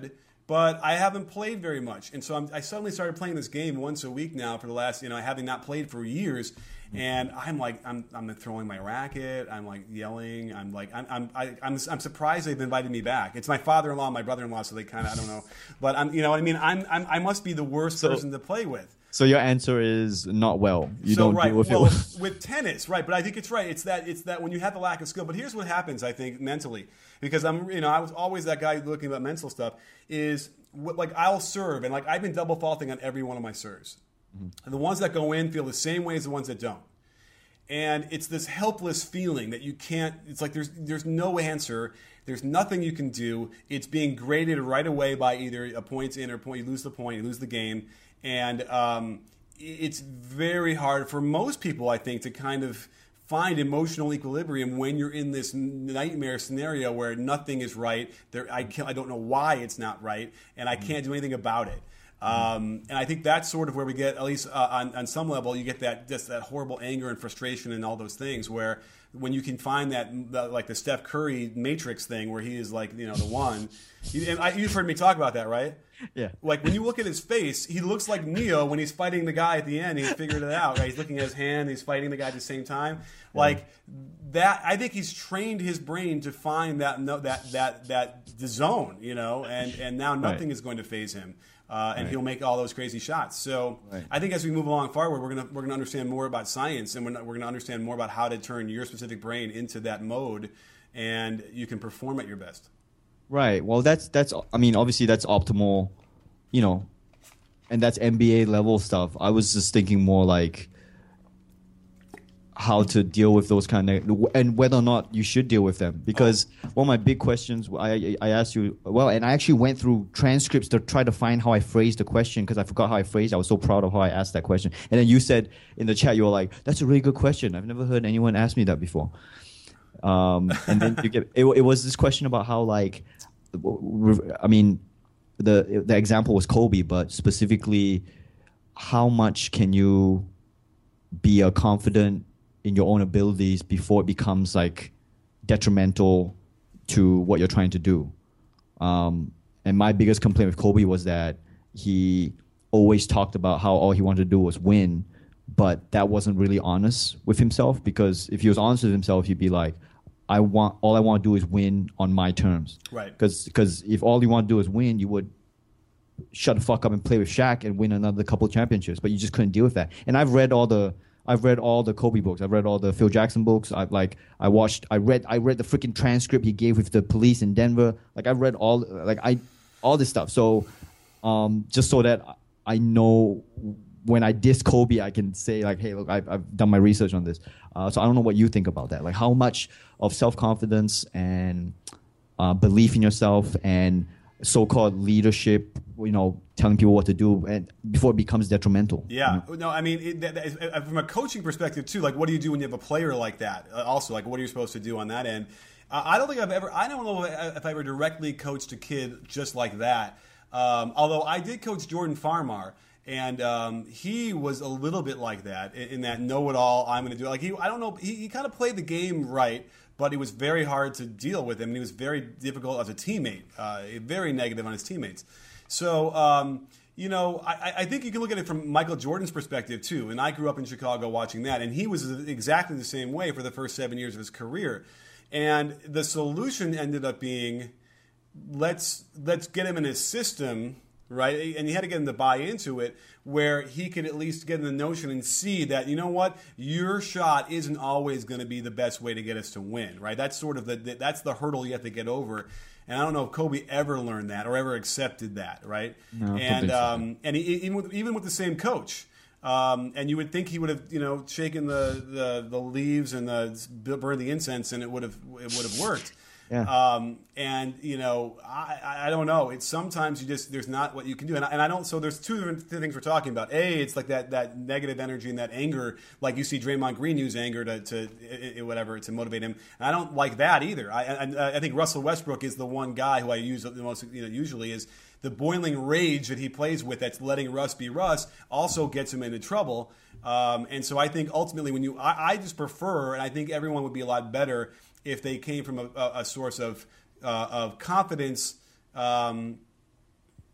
but I haven't played very much. And so I'm, I suddenly started playing this game once a week now for the last, you know, having not played for years. And I'm like, I'm, I'm throwing my racket. I'm like yelling. I'm like, I'm, I'm, I, I'm, I'm surprised they've invited me back. It's my father-in-law, and my brother-in-law, so they kind of, I don't know, but I'm, you know what I mean. I'm, I'm, I must be the worst So- person to play with. So your answer is not well. You so don't right, deal with well, it. with, with tennis, right? But I think it's right. It's that it's that when you have the lack of skill. But here's what happens, I think, mentally, because I'm, you know, I was always that guy looking about mental stuff. Is what, like I'll serve, and like I've been double faulting on every one of my serves. Mm-hmm. And the ones that go in feel the same way as the ones that don't. And it's this helpless feeling that you can't. It's like there's there's no answer. There's nothing you can do. It's being graded right away by either a points in or a point. You lose the point, you lose the game. And um, it's very hard for most people, I think, to kind of find emotional equilibrium when you're in this nightmare scenario where nothing is right. There, I, can't, I don't know why it's not right, and I can't do anything about it. Um, and I think that's sort of where we get, at least uh, on, on some level, you get that just that horrible anger and frustration and all those things where when you can find that, the, like the Steph Curry Matrix thing where he is like, you know, the one. You, and I, you've heard me talk about that, right? Yeah. Like when you look at his face, he looks like Neo when he's fighting the guy at the end. He's figured it out, right? He's looking at his hand. He's fighting the guy at the same time. Like that, I think he's trained his brain to find that no, that that that the zone, you know, and and now nothing Right. is going to phase him. Uh, and Right. he'll make all those crazy shots. So Right. I think as we move along forward, we're gonna we're gonna understand more about science, and we're, not, we're gonna understand more about how to turn your specific brain into that mode, and you can perform at your best. Right. Well, that's that's. I mean, obviously that's optimal, you know, and that's N B A level stuff. I was just thinking more like how to deal with those kind of, and whether or not you should deal with them. Because one of my big questions, I I asked you, well, and I actually went through transcripts to try to find how I phrased the question because I forgot how I phrased it. I was so proud of how I asked that question. And then you said in the chat, you were like, "That's a really good question. I've never heard anyone ask me that before." Um, and then you get it, it was this question about how like, I mean, the the example was Kobe, but specifically, how much can you be a confident in your own abilities before it becomes like detrimental to what you're trying to do? Um, and my biggest complaint with Kobe was that he always talked about how all he wanted to do was win, but that wasn't really honest with himself, because if he was honest with himself, he'd be like, I want all I want to do is win on my terms. Right. Because if all you want to do is win, you would shut the fuck up and play with Shaq and win another couple of championships. But you just couldn't deal with that. And I've read all the I've read all the Kobe books. I've read all the Phil Jackson books. I've like I watched I read I read the freaking transcript he gave with the police in Denver. Like I've read all like I all this stuff. So um, just so that I know when I diss Kobe, I can say like, hey, look, I've, I've done my research on this. Uh, so I don't know what you think about that. Like how much of self-confidence and uh, belief in yourself and so-called leadership, you know, telling people what to do and before it becomes detrimental. Yeah. No, I mean, it, that, that is, uh, from a coaching perspective too, like what do you do when you have a player like that? Uh, also, like what are you supposed to do on that end? Uh, I don't think I've ever, I don't know if, if I ever directly coached a kid just like that. Um, although I did coach Jordan Farmar. And um, he was a little bit like that in, in that know-it-all. I'm going to do it. Like he, I don't know. He, he kind of played the game right, but it was very hard to deal with him. And he was very difficult as a teammate. Uh, very negative on his teammates. So um, you know, I, I think you can look at it from Michael Jordan's perspective too. And I grew up in Chicago watching that, and he was exactly the same way for the first seven years of his career. And the solution ended up being, let's let's get him in his system. Right, and you had to get him to buy into it, where he could at least get in the notion and see that, you know what, your shot isn't always going to be the best way to get us to win. Right, that's sort of the that's the hurdle you have to get over. And I don't know if Kobe ever learned that or ever accepted that. Right, no, and so. um, and he, even with, even with the same coach. Um, and you would think he would have, you know, shaken the, the, the leaves and the burned the incense, and it would have it would have worked. Yeah. Um, and you know, I, I don't know. It's sometimes you just there's not what you can do, and I, and I don't. So there's two different things we're talking about. A, it's like that that negative energy and that anger, like you see Draymond Green use anger to to it, it, whatever to motivate him. And I don't like that either. I, I I think Russell Westbrook is the one guy who I use the most. You know, usually is the boiling rage that he plays with. That's letting Russ be Russ. Also gets him into trouble. Um, and so I think ultimately, when you, I, I just prefer, and I think everyone would be a lot better if they came from a, a, a source of uh, of confidence, um,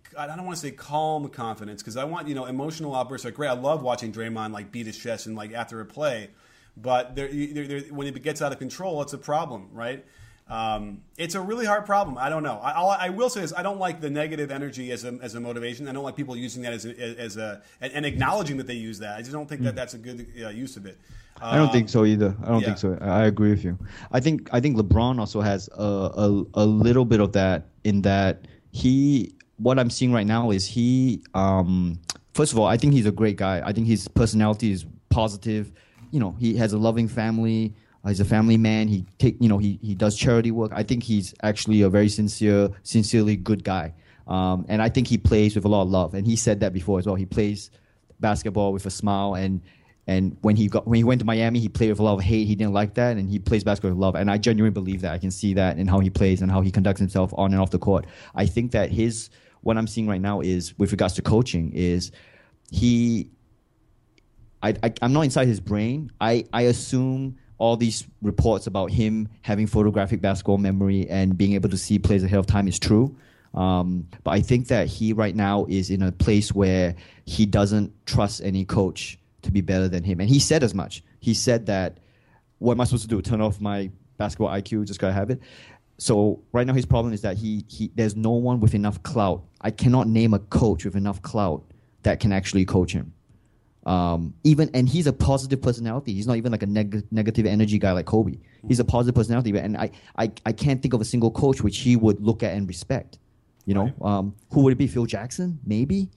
I don't want to say calm confidence because I want, you know, emotional outbursts are great. I love watching Draymond like beat his chest and like after a play, but they're, they're, they're, when it gets out of control, it's a problem, right? Um, it's a really hard problem. I don't know. I, I'll, I will say this: I don't like the negative energy as a as a motivation. I don't like people using that as a, as a and acknowledging that they use that. I just don't think that that's a good uh, use of it. I don't um, think so either. I don't yeah. think so. I agree with you. I think I think LeBron also has a, a a little bit of that in that he. What I'm seeing right now is he. Um, first of all, I think he's a great guy. I think his personality is positive. You know, he has a loving family. Uh, he's a family man. He take you know he he does charity work. I think he's actually a very sincere, sincerely good guy. Um, and I think he plays with a lot of love. And he said that before as well. He plays basketball with a smile. And and when he got when he went to Miami, he played with a lot of hate. He didn't like that, and he plays basketball with love. And I genuinely believe that. I can see that in how he plays and how he conducts himself on and off the court. I think that his what I'm seeing right now is with regards to coaching is he. I, I I'm not inside his brain. I I assume. All these reports about him having photographic basketball memory and being able to see plays ahead of time is true. Um, but I think that he right now is in a place where he doesn't trust any coach to be better than him. And he said as much. He said that, what am I supposed to do? Turn off my basketball I Q? Just gotta have it. So right now his problem is that he he there's no one with enough clout. I cannot name a coach with enough clout that can actually coach him. Um, even and he's a positive personality. He's not even like a neg- negative energy guy like Kobe. He's a positive personality, and I, I, I can't think of a single coach which he would look at and respect. You know, right. um, who would it be? Phil Jackson, maybe.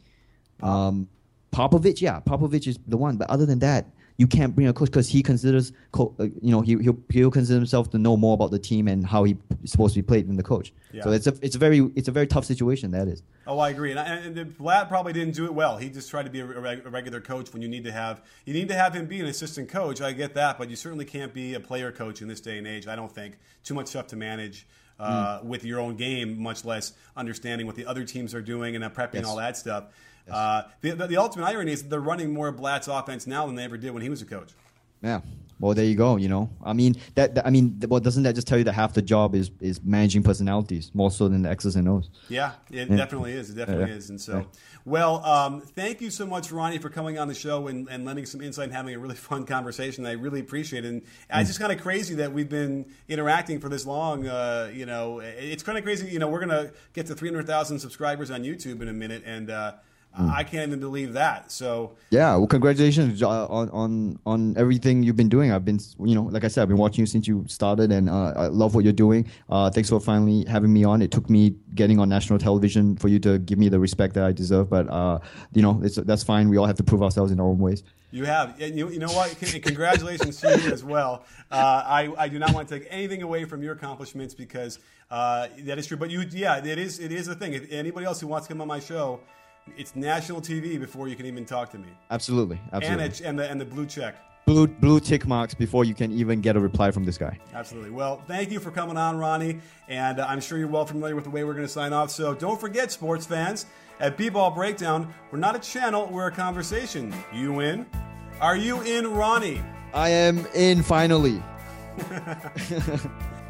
Um, Popovich, yeah, Popovich is the one. But other than that, you can't bring a coach because he considers, co- uh, you know, he he'll, he'll consider himself to know more about the team and how he's supposed to be played than the coach. Yeah. So it's a it's a very it's a very tough situation. That is. Oh, I agree, and, I, and Vlad probably didn't do it well. He just tried to be a, a regular coach when you need to have you need to have him be an assistant coach. I get that, but you certainly can't be a player coach in this day and age. I don't think too much stuff to manage uh, mm. with your own game, much less understanding what the other teams are doing and uh, prepping yes. all that stuff. Yes. Uh, the, the the ultimate irony is that they're running more Blat's offense now than they ever did when he was a coach. Yeah. Well, there you go. You know, I mean, that, that I mean, well, doesn't that just tell you that half the job is is managing personalities more so than the X's and O's? Yeah, it yeah. definitely is. It definitely yeah. is. And so, yeah. well, um, thank you so much, Ronnie, for coming on the show and, and lending some insight and having a really fun conversation. I really appreciate it. And mm. it's just kind of crazy that we've been interacting for this long. Uh, you know, it's kind of crazy. You know, we're gonna get to three hundred thousand subscribers on YouTube in a minute, and. Uh, Mm. I can't even believe that. So yeah, well, congratulations uh, on on on everything you've been doing. I've been, you know, like I said, I've been watching you since you started, and uh, I love what you're doing. Uh, thanks for finally having me on. It took me getting on national television for you to give me the respect that I deserve, but uh, you know, it's, that's fine. We all have to prove ourselves in our own ways. You have, and you, you know what? Congratulations to you as well. Uh, I I do not want to take anything away from your accomplishments because uh, that is true. But you, yeah, it is it is a thing. If anybody else who wants to come on my show. It's national T V before you can even talk to me. Absolutely, absolutely. And, a, and the and the blue check. Blue blue tick marks before you can even get a reply from this guy. Absolutely. Well, thank you for coming on, Ronnie. And uh, I'm sure you're well familiar with the way we're going to sign off. So don't forget, sports fans, at B-Ball Breakdown, we're not a channel, we're a conversation. You in? Are you in, Ronnie? I am in, finally.